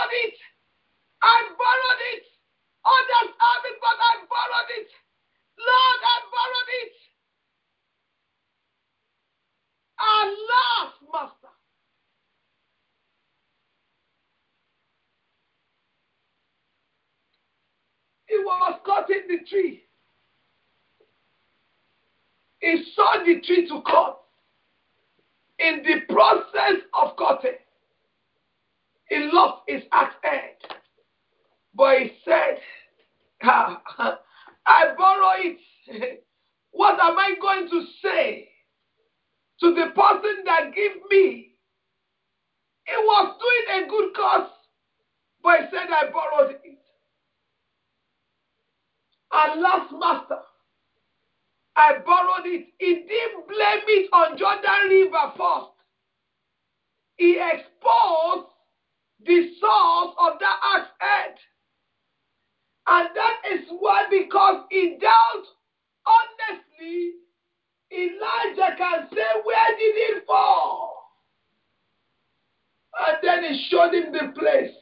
borrowed it. I borrowed it. Others have it, but I borrowed it. Lord, I borrowed it. Alas, Master. He was cutting the tree. He saw the tree to cut. In the process of cutting, he lost his axe head. But he said, ah, I borrow it. What am I going to say to the person that gave me? He was doing a good cause, but he said, I borrowed it. And last, Master, I borrowed it. He didn't blame it on Jordan River first. He exposed the source of that axe head. And that is why, because he dealt honestly, Elijah can say, where did it fall? And then he showed him the place.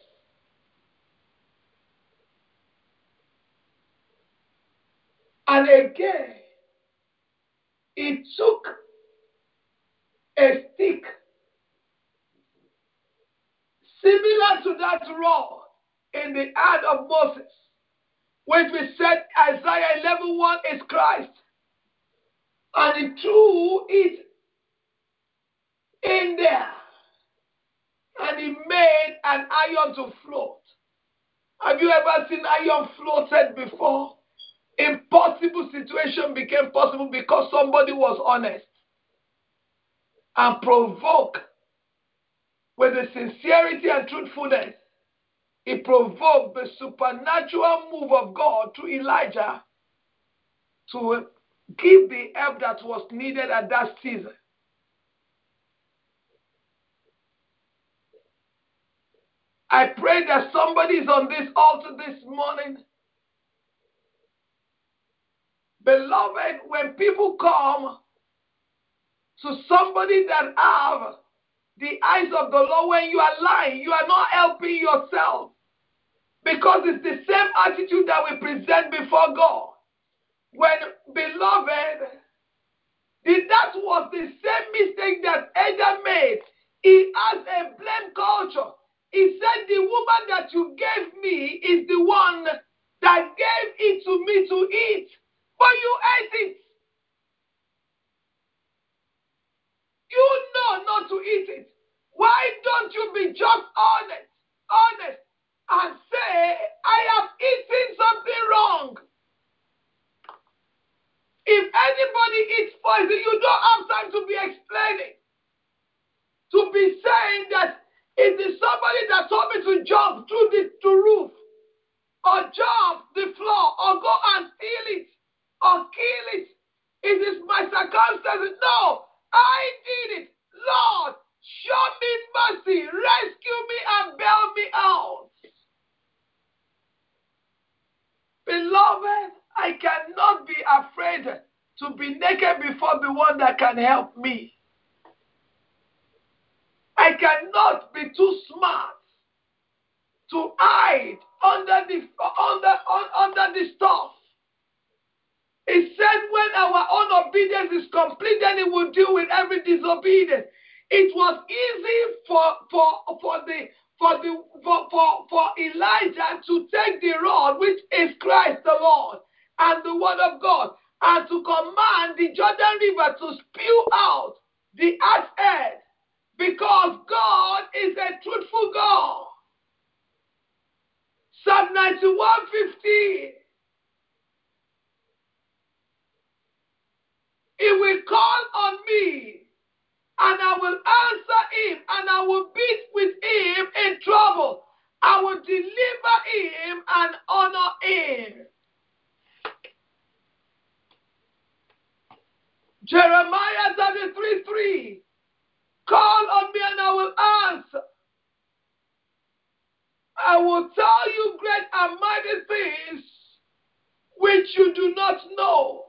And again, he took a stick similar to that rod in the hand of Moses, which we said Isaiah eleven one is Christ. And he threw it in there. And he made an iron to float. Have you ever seen iron floated before? Impossible situation became possible because somebody was honest and provoked with the sincerity and truthfulness. He provoked the supernatural move of God through Elijah to give the help that was needed at that season. I pray that somebody is on this altar this morning. Beloved, when people come to somebody that have the eyes of the Lord, when you are lying, you are not helping yourself. Because it's the same attitude that we present before God. When, beloved, that was the same mistake that Adam made. He has a blame culture. He said, the woman that you gave me is the one that gave it to me to eat. But you ate it. You know not to eat it. Why don't you be just honest, honest, and say, I have eaten something wrong? If anybody eats poison, you don't have time to be explaining. To be saying that it is somebody that told me to jump through the to roof, or jump the floor, or go and steal it, or kill it. It is my circumstances. No, I did it. Lord, show me mercy, rescue me, and bail me out. Beloved, I cannot be afraid to be naked before the one that can help me. I cannot be too smart to hide under the under under the stuff. It said when our own obedience is complete, then it will deal with every disobedience. It was easy for for for the for the for, for, for Elijah to take the rod, which is Christ the Lord, and the word of God, and to command the Jordan River to spew out the axe head, because God is a truthful God. Psalm ninety-one fifteen. He will call on me, and I will answer him, and I will be with him in trouble. I will deliver him and honor him. Jeremiah thirty-three three. Call on me, and I will answer. I will tell you great and mighty things which you do not know.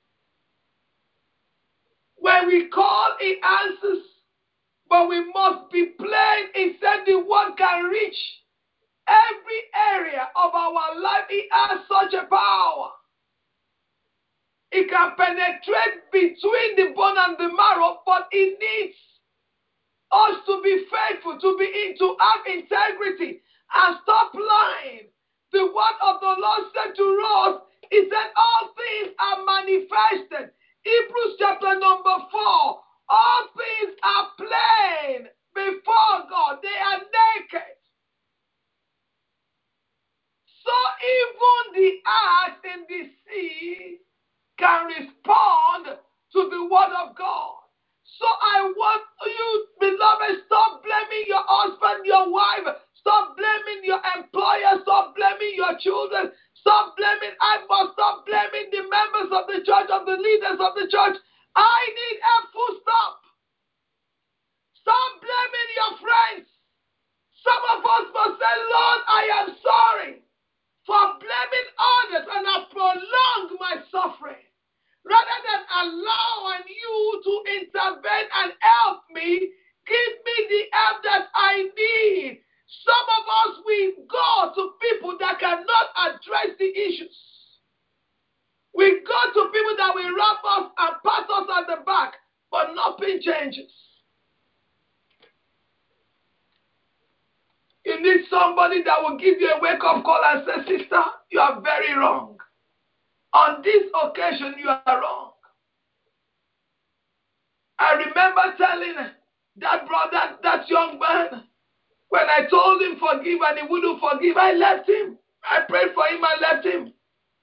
When we call, he answers, but we must be plain. He said the word can reach Every area of our life, it has such a power. It can penetrate between the bone and the marrow, but it needs us to be faithful, to be in, to have integrity, and stop lying. The word of the Lord said to us, He said, all things are manifested. Hebrews chapter number four, all things are plain before God. They are naked. So even the ash in the sea can respond to the word of God. So I want you, beloved, stop blaming your husband, your wife. Stop blaming your employer. Stop blaming your children. Stop blaming, I must stop blaming the members of the church, of the leaders of the church. I need a full stop. Stop blaming your friends. Some of us must say, Lord, I am sorry for blaming others and have prolonged my suffering. Rather than allowing you to intervene and help me, give me the help that I need. Some of us, we go to people that cannot address the issues. We go to people that will rub us and pat us at the back, but nothing changes. You need somebody that will give you a wake-up call and say, sister, you are very wrong. On this occasion, you are wrong. I remember telling that brother, that young man, when I told him forgive and he wouldn't forgive, I left him. I prayed for him and left him.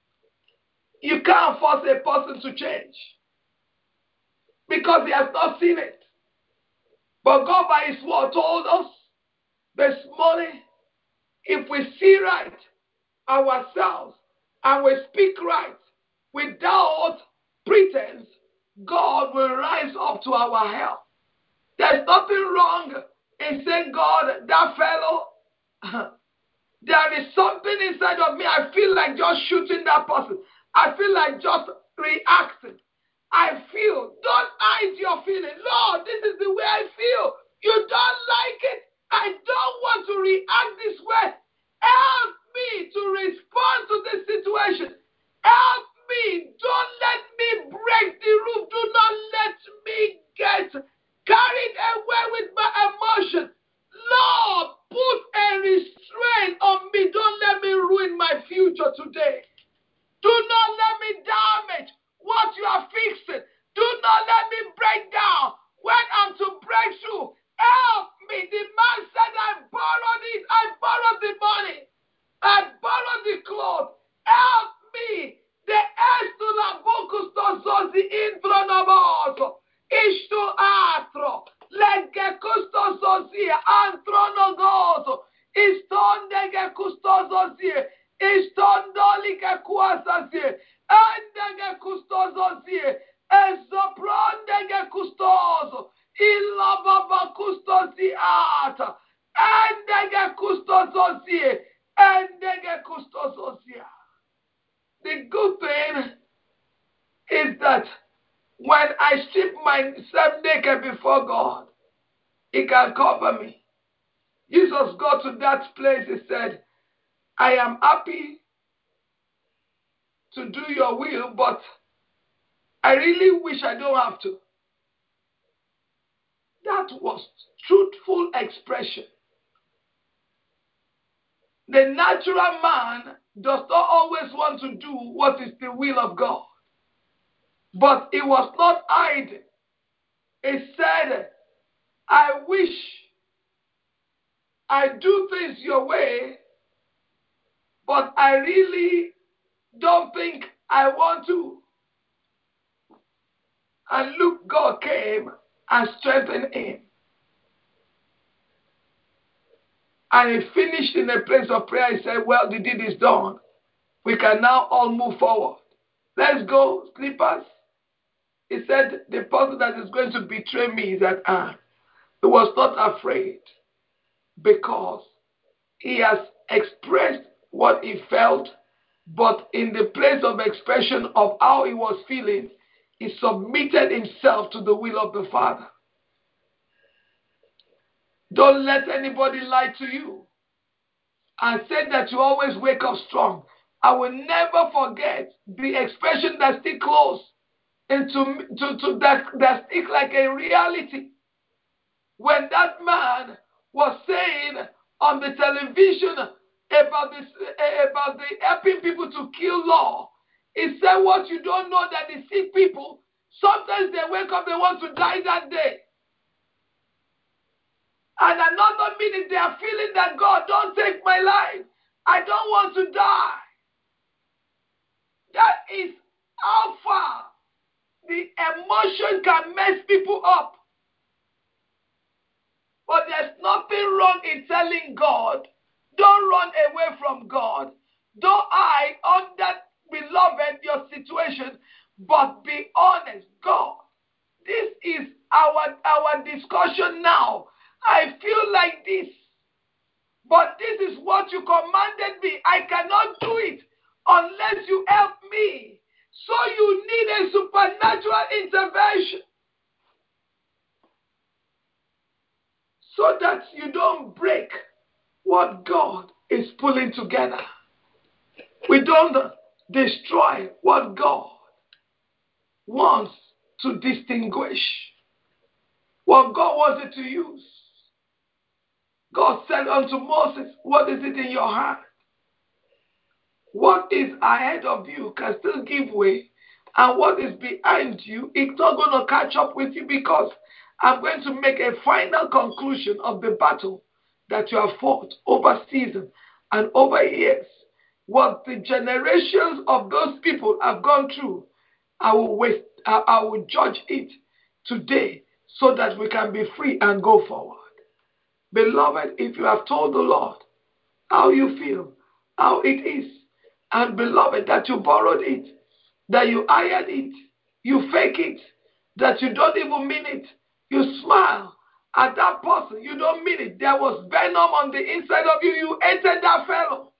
You can't force a person to change because he has not seen it. But God by His word told us this morning, if we see right ourselves and we speak right without pretense, God will rise up to our help. There's nothing wrong in saying, God, that fellow, there is something inside of me. I feel like just shooting that person. I feel like just reacting. I feel. Don't hide your feeling. Lord, this is the way I feel. You don't like it. I don't want to react this way. Help me to respond to this situation. Help me. Don't let me break the roof. Do not let me get carried away with my emotion. Lord, put a restraint on me. Don't let me ruin my future today. Do not let me damage what you are fixing. Do not let me break down when I'm to break through. Help me. The man said, I borrowed it. I borrowed the money. I borrowed the clothes. Help me. The estu la bucustos zozi intronomoso. Ishtu atro. Legge custosozia. Antronogoso. Istondege custosozie. Istondolike kuasazie. Endege custosozie. Ezoprondege custoso. Illa baba custosiata. Endege custosozie. Endege custosozia. The good thing is that when I strip myself naked before God, He can cover me. Jesus got to that place, He said, I am happy to do your will, but I really wish I don't have to. That was truthful expression. The natural man does not always want to do what is the will of God. But he was not hiding. He said, I wish I do things your way, but I really don't think I want to. And look, God came and strengthened him. And he finished in a place of prayer. He said, well, the deed is done. We can now all move forward. Let's go, sleepers. He said, the person that is going to betray me is at hand. He was not afraid because he has expressed what he felt, but in the place of expression of how he was feeling, he submitted himself to the will of the Father. Don't let anybody lie to you. and said that you always wake up strong. I will never forget the expression that still close into to, to that, that stick like a reality. When that man was saying on the television about this about the helping people to kill law, he said, what you don't know that the sick people, sometimes they wake up, they want to die that day. And another minute they are feeling that, God, don't take my life. I don't want to die. That is how far the emotion can mess people up. But there's nothing wrong in telling God, don't run away from God. Don't hide under, beloved, your situation, but be honest. God, this is our, our discussion now. I feel like this, but this is what you commanded me. I cannot do it unless you help me. So you need a supernatural intervention so that you don't break what God is pulling together. We don't destroy what God wants to distinguish, what God wanted to use. God said unto Moses, what is it in your heart? What is ahead of you can still give way, and what is behind you, it's not going to catch up with you, because I'm going to make a final conclusion of the battle that you have fought over seasons and over years. What the generations of those people have gone through, I will waste, I, I will judge it today so that we can be free and go forward. Beloved, if you have told the Lord how you feel, how it is, and beloved, that you borrowed it, that you hired it, you fake it, that you don't even mean it, you smile at that person, you don't mean it, there was venom on the inside of you, you hated that fellow,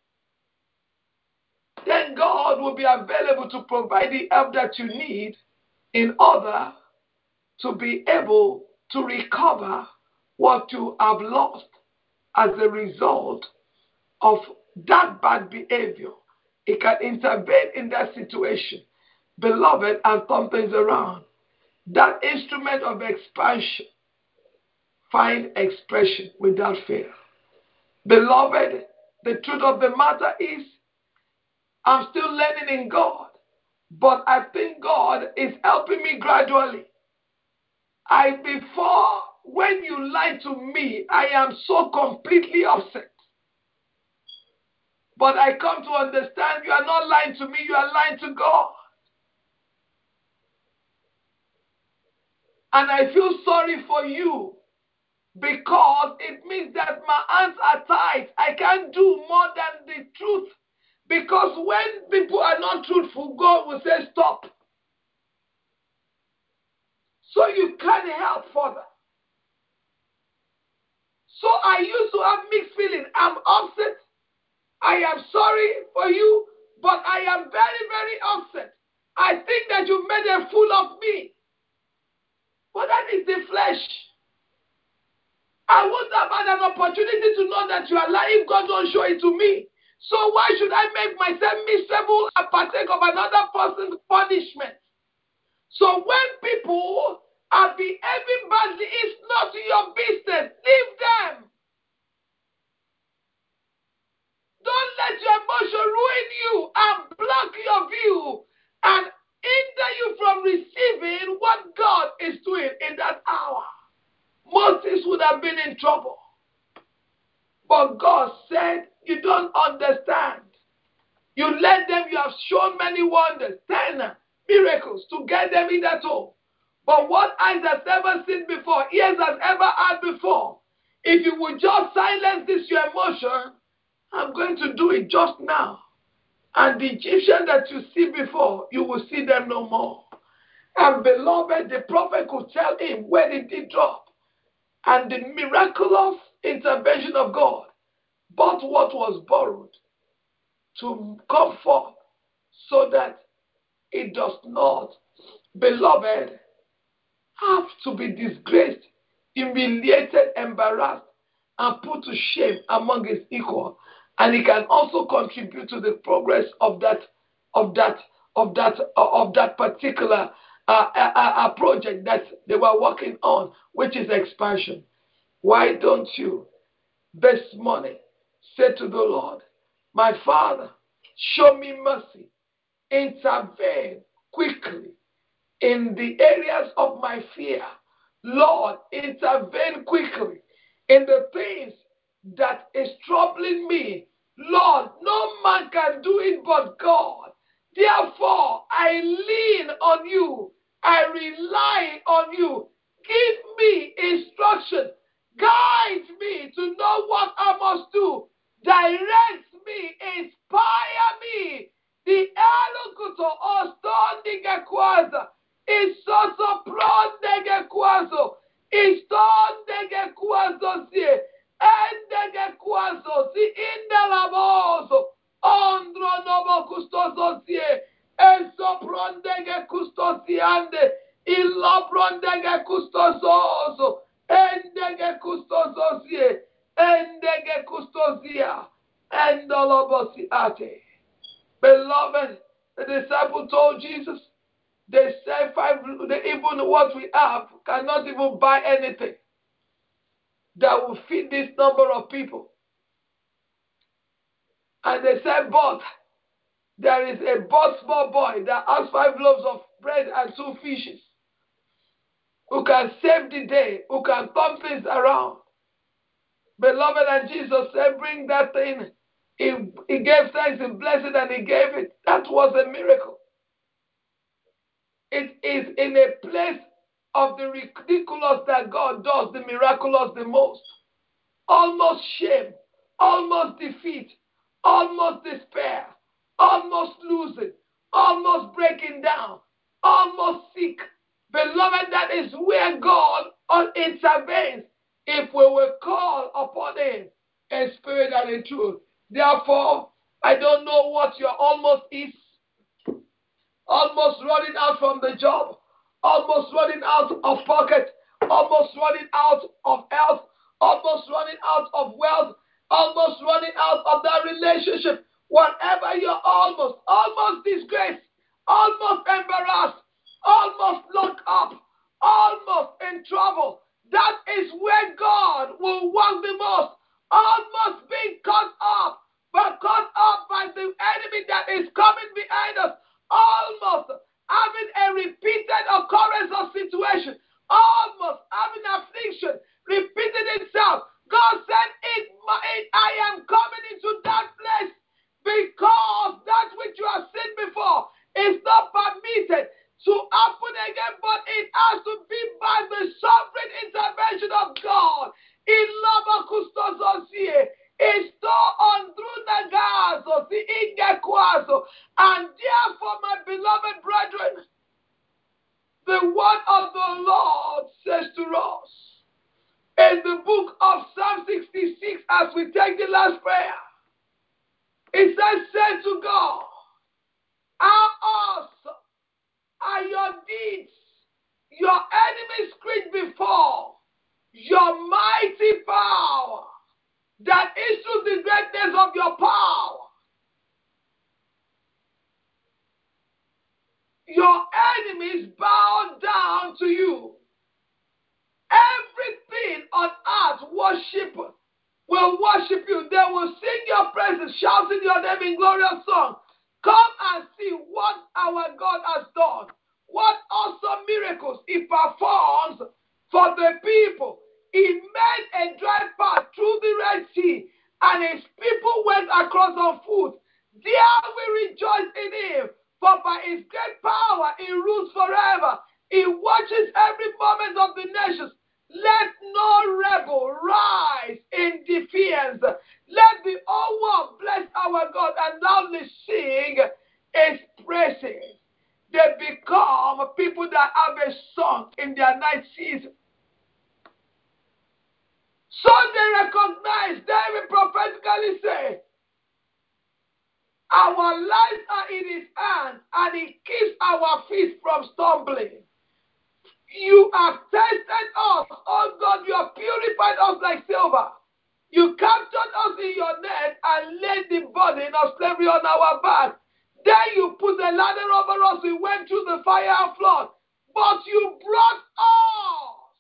then God will be available to provide the help that you need in order to be able to recover what you have lost as a result of that bad behavior. It can intervene in that situation, beloved, and turn things around. That instrument of expansion, find expression without fear. Beloved, the truth of the matter is, I'm still learning in God, but I think God is helping me gradually. I before, when you lie to me, I am so completely upset. But I come to understand you are not lying to me, you are lying to God. And I feel sorry for you, because it means that my hands are tied. I can't do more than the truth. Because when people are not truthful, God will say stop. So you can't help further. So I used to have mixed feelings. I'm upset. I am sorry for you, but I am very, very upset. I think that you made a fool of me. But that is the flesh. I wouldn't have had an opportunity to know that you are lying if God don't show it to me. So why should I make myself miserable and partake of another person's punishment? So when people are behaving badly, it's not your business. Leave them. Don't let your emotion ruin you and block your view and hinder you from receiving what God is doing in that hour. Moses would have been in trouble. But God said, you don't understand. You led them, you have shown many wonders, ten miracles to get them in that home. But what eyes has never seen before, ears has ever heard before. If you would just silence this your emotion, I'm going to do it just now. And the Egyptian that you see before, you will see them no more. And beloved, the prophet could tell him where did he drop. And the miraculous intervention of God bought what was borrowed to come forth so that it does not, beloved, have to be disgraced, humiliated, embarrassed, and put to shame among his equal. and he can also contribute to the progress of that of that of that of that particular uh, uh, uh, project that they were working on, which is expansion. Why don't you this morning say to the Lord, my Father, show me mercy, intervene quickly in the areas of my fear. Lord, intervene quickly in the things that is troubling me. Lord, no man can do it but God. Therefore, I lean on you. I rely on you. Give me instruction. Guide me to know what I must do. Direct me. Inspire me. The elokuto ostondige kwaza. Isoso prondege kwazo. Istondege kwazo sie. Endege kwazo. Si indelabozo. Ondro nobo kustozo sie. Eso prondege kustosiande. Illo prondege kustozozo. Endege kustozo sie. Endege kustozia. Endolobosi ate. Beloved, the disciple told Jesus, they said five, they, even what we have cannot even buy anything that will feed this number of people. And they said, but there is a but small boy that has five loaves of bread and two fishes, who can save the day, who can turn things around. Beloved, and Jesus said, bring that thing. He, he gave thanks, he blessed it, and he gave it. That was a miracle. It is in a place of the ridiculous that God does the miraculous the most. Almost shame, almost defeat, almost despair, almost losing, almost breaking down, almost sick. Beloved, that is where God intervenes if we will call upon him in spirit and in truth. Therefore, I don't know what your almost is. Almost running out from the job, almost running out of pocket, almost running out of health, almost running out of wealth, almost running out of that relationship. Whatever you're almost, almost disgraced, almost embarrassed, almost locked up, almost in trouble. That is where God will work the most. Almost being caught up, but caught up by the enemy that is coming behind us. Almost having a repeated occurrence of situation, almost having affliction repeating itself. God said, it, it, I am coming into that place because that which you have seen before is not permitted to happen again, but it has to be by the sovereign intervention of God. In Lava Custososie. Esto ondrunagazo si ingekwazo. And therefore, my beloved brethren, the word of the Lord says to us in the book of Psalm sixty-six, as we take the last prayer, it says, say to God, how awesome are your deeds, your enemies screech before, your mighty power that issues the greatness of your power. Your enemies bow down to you. Everything on earth worship will worship you. They will sing your praises, shouting your name in glorious song. Come and see what our God has done. What awesome miracles he performs for the people. He made a dry path through the Red Sea, and his people went across on foot. There we rejoice in him, for by his great power he rules forever. He watches every moment of the nations. Let no rebel rise in defiance. Let the whole world bless our God and loudly sing his praises. They become people that have a song in their night season. So they recognize, David prophetically say, our lives are in his hands, and he keeps our feet from stumbling. You have tested us, oh God, you have purified us like silver. You captured us in your net and and laid the burden of slavery on our back. Then you put a ladder over us. We went through the fire and flood. But you brought us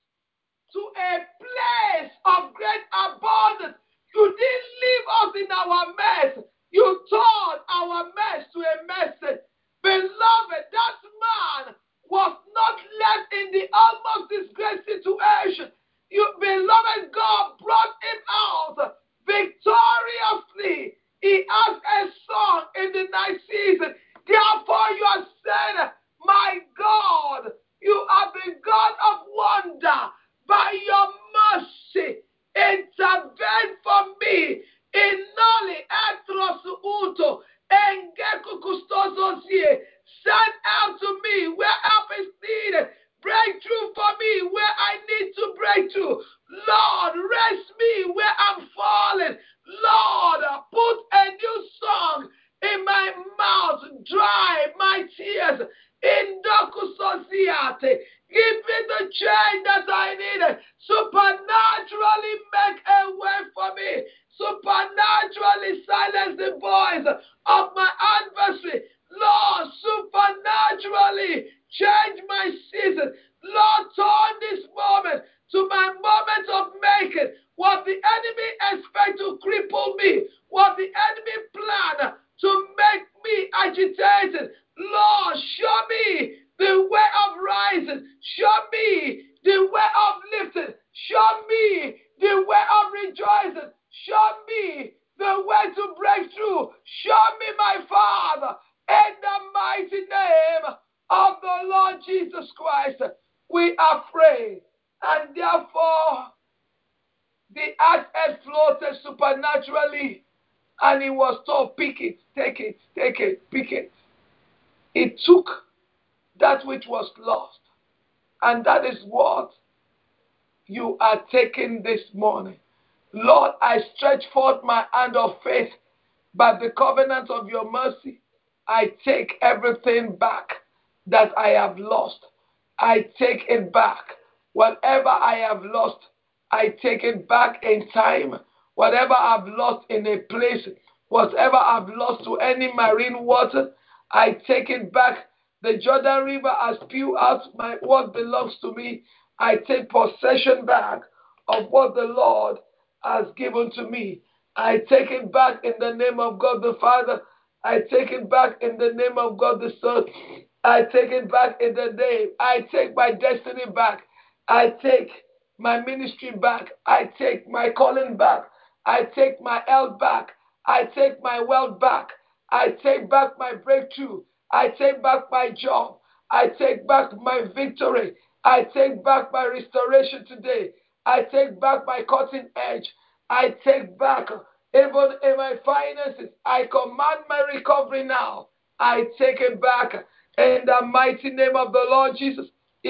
to a place of great abundance. You didn't leave us in our mess. You turned our mess to a message. Beloved, that man was not left in the almost disgrace situation. You, beloved, God brought him out victoriously. He has a song in the night season. Therefore you have said, my God, you are the God of wonder. By your mercy, intervene for me. Inoli etrosu uto, engeku kustozosie. Send help to me where help is needed. Breakthrough for me where I need to break through. Lord, rest me where I'm falling. Lord, put a new song in my mouth. Dry my tears. In Dokusosiate. Give me the change that I need. Supernaturally make a way for me. Supernaturally silence the voice of my adversary. Lord, supernaturally change my season. Lord, turn this moment to my moment of making. What the enemy expects to cripple me, what the enemy plan to make me agitated. Lord, show me the way of rising. Show me the way of lifting. Show me the way of rejoicing. Show me the way to break through. Show me, my Father, in the mighty name of the Lord Jesus Christ. We are praying, and therefore the axe head floated supernaturally, and he was told, pick it, take it, take it, pick it. He took that which was lost, and that is what you are taking this morning. Lord, I stretch forth my hand of faith by the covenant of your mercy. I take everything back that I have lost. I take it back. Whatever I have lost, I take it back in time. Whatever I've lost in a place, whatever I've lost to any marine water, I take it back. The Jordan River has spewed out my what belongs to me. I take possession back of what the Lord has given to me. I take it back in the name of God the Father. I take it back in the name of God the Son. I take it back in the name. I take my destiny back. I take my ministry back. I take my calling back. I take my health back. I take my wealth back. I take back my breakthrough. I take back my job. I take back my victory. I take back my restoration today. I take back my cutting edge. I take back even in my finances. I command my recovery now. I take it back in the mighty name of the Lord Jesus.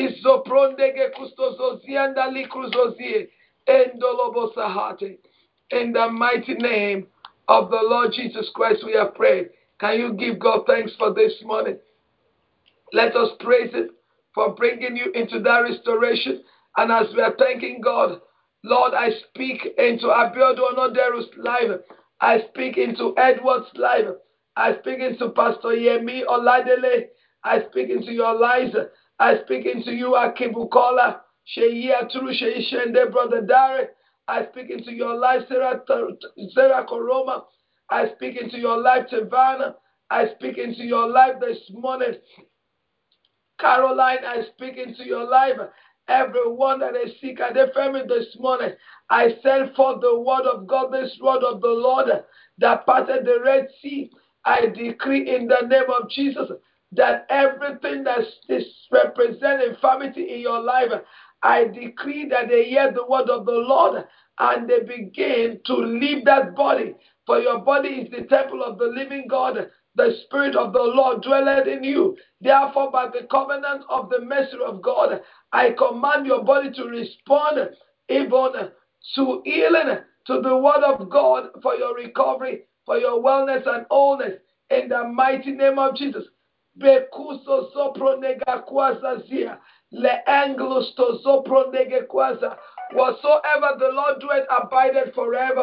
In the mighty name of the Lord Jesus Christ, we have prayed. Can you give God thanks for this morning? Let us praise Him for bringing you into that restoration. And as we are thanking God, Lord, I speak into Abiodun Oderu's life. I speak into Edward's life. I speak into Pastor Yemi Oladele. I speak into your lives. I speak into you, Akibukola, Sheyi Aturu, Sheyi Shende, Brother Derek. I speak into your life, Sarah, Sarah Koroma. I speak into your life, Tavana. I speak into your life this morning, Caroline. I speak into your life. Everyone that is sick at the family this morning, I send forth the word of God, this word of the Lord that parted the Red Sea. I decree in the name of Jesus that everything that is representing infirmity in your life, I decree that they hear the word of the Lord and they begin to leave that body. For your body is the temple of the living God. The Spirit of the Lord dwelleth in you. Therefore, by the covenant of the mercy of God, I command your body to respond even to healing, to the word of God for your recovery, for your wellness and wholeness. In the mighty name of Jesus. Bekuso sopronega kwaza zia. Le anglos to sopronege kwaza. Whatsoever the Lord doeth abideth forever.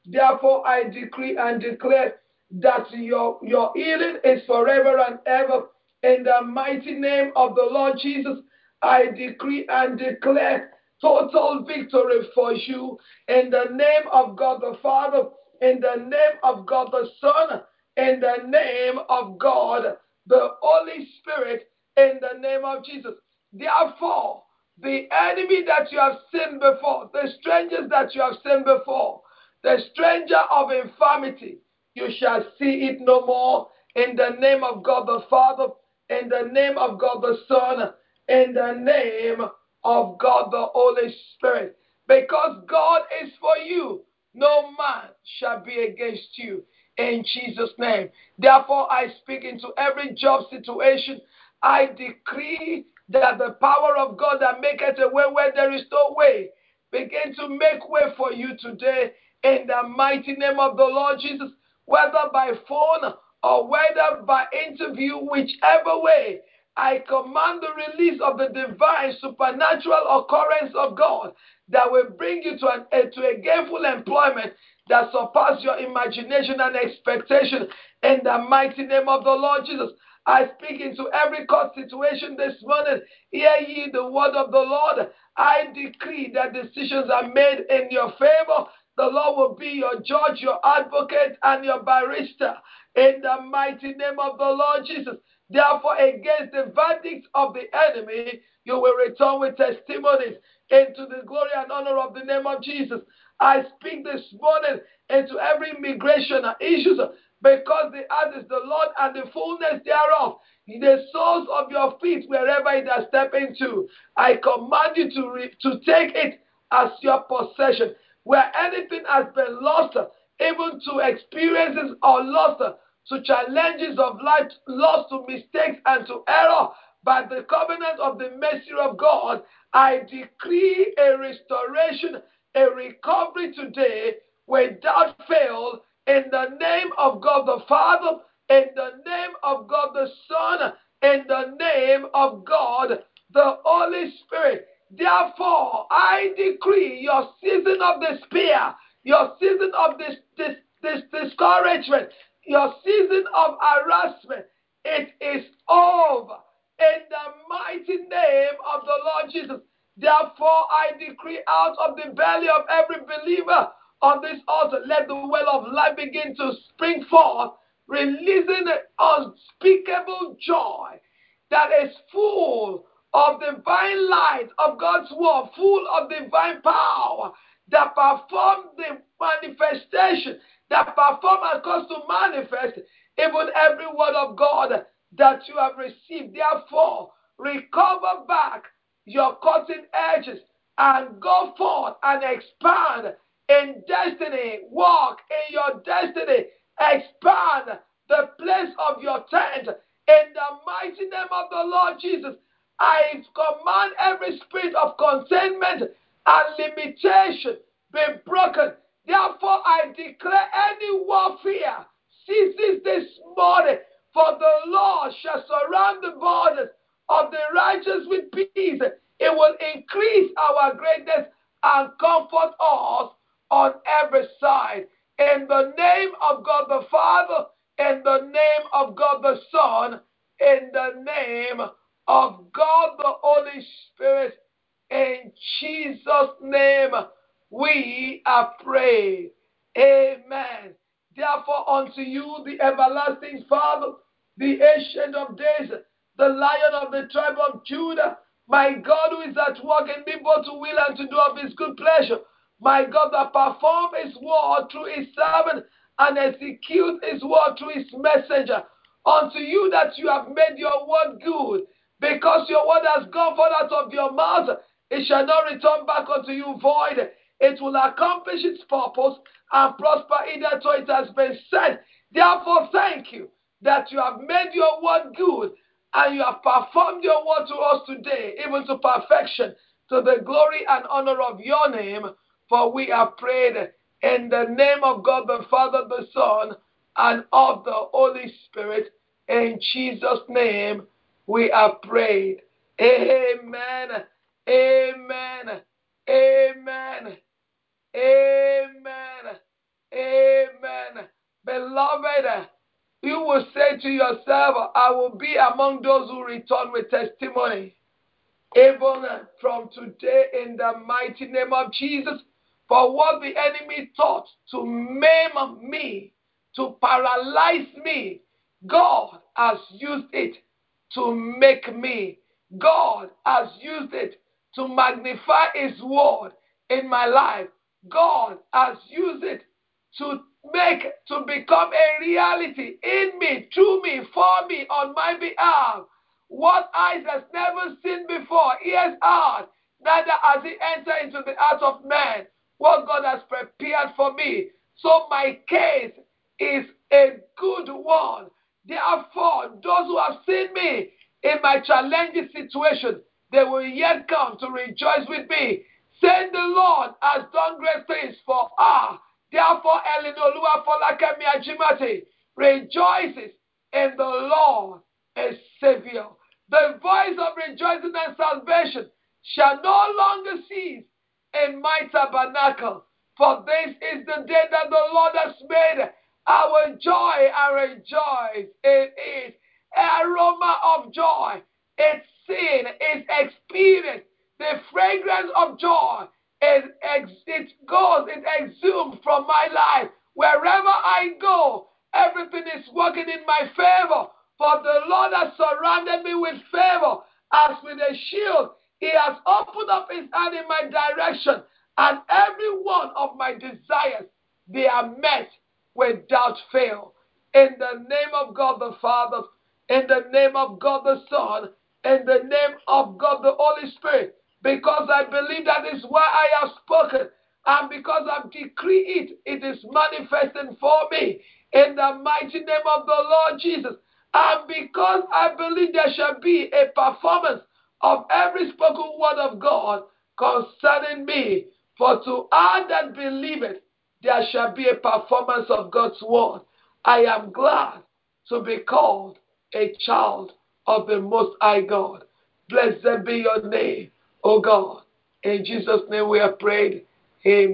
Therefore, I decree and declare that your, your healing is forever and ever. In the mighty name of the Lord Jesus, I decree and declare total victory for you. In the name of God the Father, in the name of God the Son, in the name of God the Holy Spirit, in the name of Jesus. Therefore, the enemy that you have seen before, the strangers that you have seen before, the stranger of infirmity, you shall see it no more. In the name of God the Father, in the name of God the Son, in the name of God the Holy Spirit. Because God is for you, no man shall be against you. In Jesus' name. Therefore, I speak into every job situation. I decree that the power of God that maketh a way where there is no way begin to make way for you today in the mighty name of the Lord Jesus, whether by phone or whether by interview, whichever way. I command the release of the divine supernatural occurrence of God that will bring you to, an, uh, to a gainful employment that surpasses your imagination and expectation in the mighty name of the Lord Jesus. I speak into every court situation this morning. Hear ye the word of the Lord. I decree that decisions are made in your favor. The Lord will be your judge, your advocate, and your barrister in the mighty name of the Lord Jesus. Therefore, against the verdict of the enemy, you will return with testimonies into the glory and honor of the name of Jesus. I speak this morning into every immigration issues, because the earth is the Lord and the fullness thereof, the soles of your feet wherever it has stepped into. I command you to, re- to take it as your possession. Where anything has been lost, even to experiences or lost to challenges of life, lost to mistakes and to error, by the covenant of the mercy of God, I decree a restoration, a recovery today without fail, in the name of God the Father, in the name of God the Son, in the name of God the Holy Spirit. Therefore, I decree your season of despair, your season of this, this, this discouragement, your season of harassment, it is over in the mighty name of the Lord Jesus. Therefore, I decree out of the belly of every believer on this altar, let the well of life begin to spring forth, releasing unspeakable joy that is full of divine light of God's word, full of divine power that perform the manifestation, that perform and cause to manifest even every word of God that you have received. Therefore, recover back your cutting edges and go forth and expand in destiny. Walk in your destiny. Expand the place of your tent in the mighty name of the Lord Jesus. I command every spirit of containment and limitation be broken. Therefore, I declare any warfare ceases this morning, for the Lord shall surround the borders of the righteous with peace. It will increase our greatness and comfort us on every side. In the name of God the Father, in the name of God the Son, in the name of God the Holy Spirit, in Jesus' name we are prayed. Amen. Therefore, unto you, the everlasting Father, the Ancient of Days, the Lion of the tribe of Judah, my God who is at work in me both to will and to do of his good pleasure, my God that perform his word through his servant and execute his word through his messenger. Unto you that you have made your word good, because your word has gone forth out of your mouth, it shall not return back unto you void. It will accomplish its purpose and prosper either to it has been sent. Therefore, thank you that you have made your word good and you have performed your word to us today, even to perfection, to the glory and honor of your name. For we have prayed in the name of God the Father, the Son, and of the Holy Spirit. In Jesus' name we have prayed. Amen. Amen. Amen. Amen. Amen. Beloved, you will say to yourself, I will be among those who return with testimony. Even from today, in the mighty name of Jesus, for what the enemy thought to maim me, to paralyze me, God has used it to make me. God has used it to magnify His word in my life. God has used it to make, to become a reality in me, through me, for me, on my behalf. What eyes has never seen before, ears heard, neither has it entered into the heart of man, what God has prepared for me. So my case is a good one. Therefore, those who have seen me in my challenging situation, they will yet come to rejoice with me, saying the Lord has done great things for her. Therefore, Elinolua Folakemi Ajimati rejoices in the Lord as Savior. The voice of rejoicing and salvation shall no longer cease in my tabernacle. For this is the day that the Lord has made. I will joy and rejoice in it. Aroma of joy. It's seen, it's experienced. The fragrance of joy, it, it goes, it exudes from my life. Wherever I go, everything is working in my favor. For the Lord has surrounded me with favor. As with a shield, He has opened up His hand in my direction. And every one of my desires, they are met without fail. In the name of God the Father, in the name of God the Son, in the name of God the Holy Spirit, because I believe that is why I have spoken, and because I've decreed it, it is manifesting for me in the mighty name of the Lord Jesus. And because I believe there shall be a performance of every spoken word of God concerning me, for to all that believe it, there shall be a performance of God's word. I am glad to be called a child of the Most High God. Blessed be your name, O God. In Jesus' name we have prayed. Amen.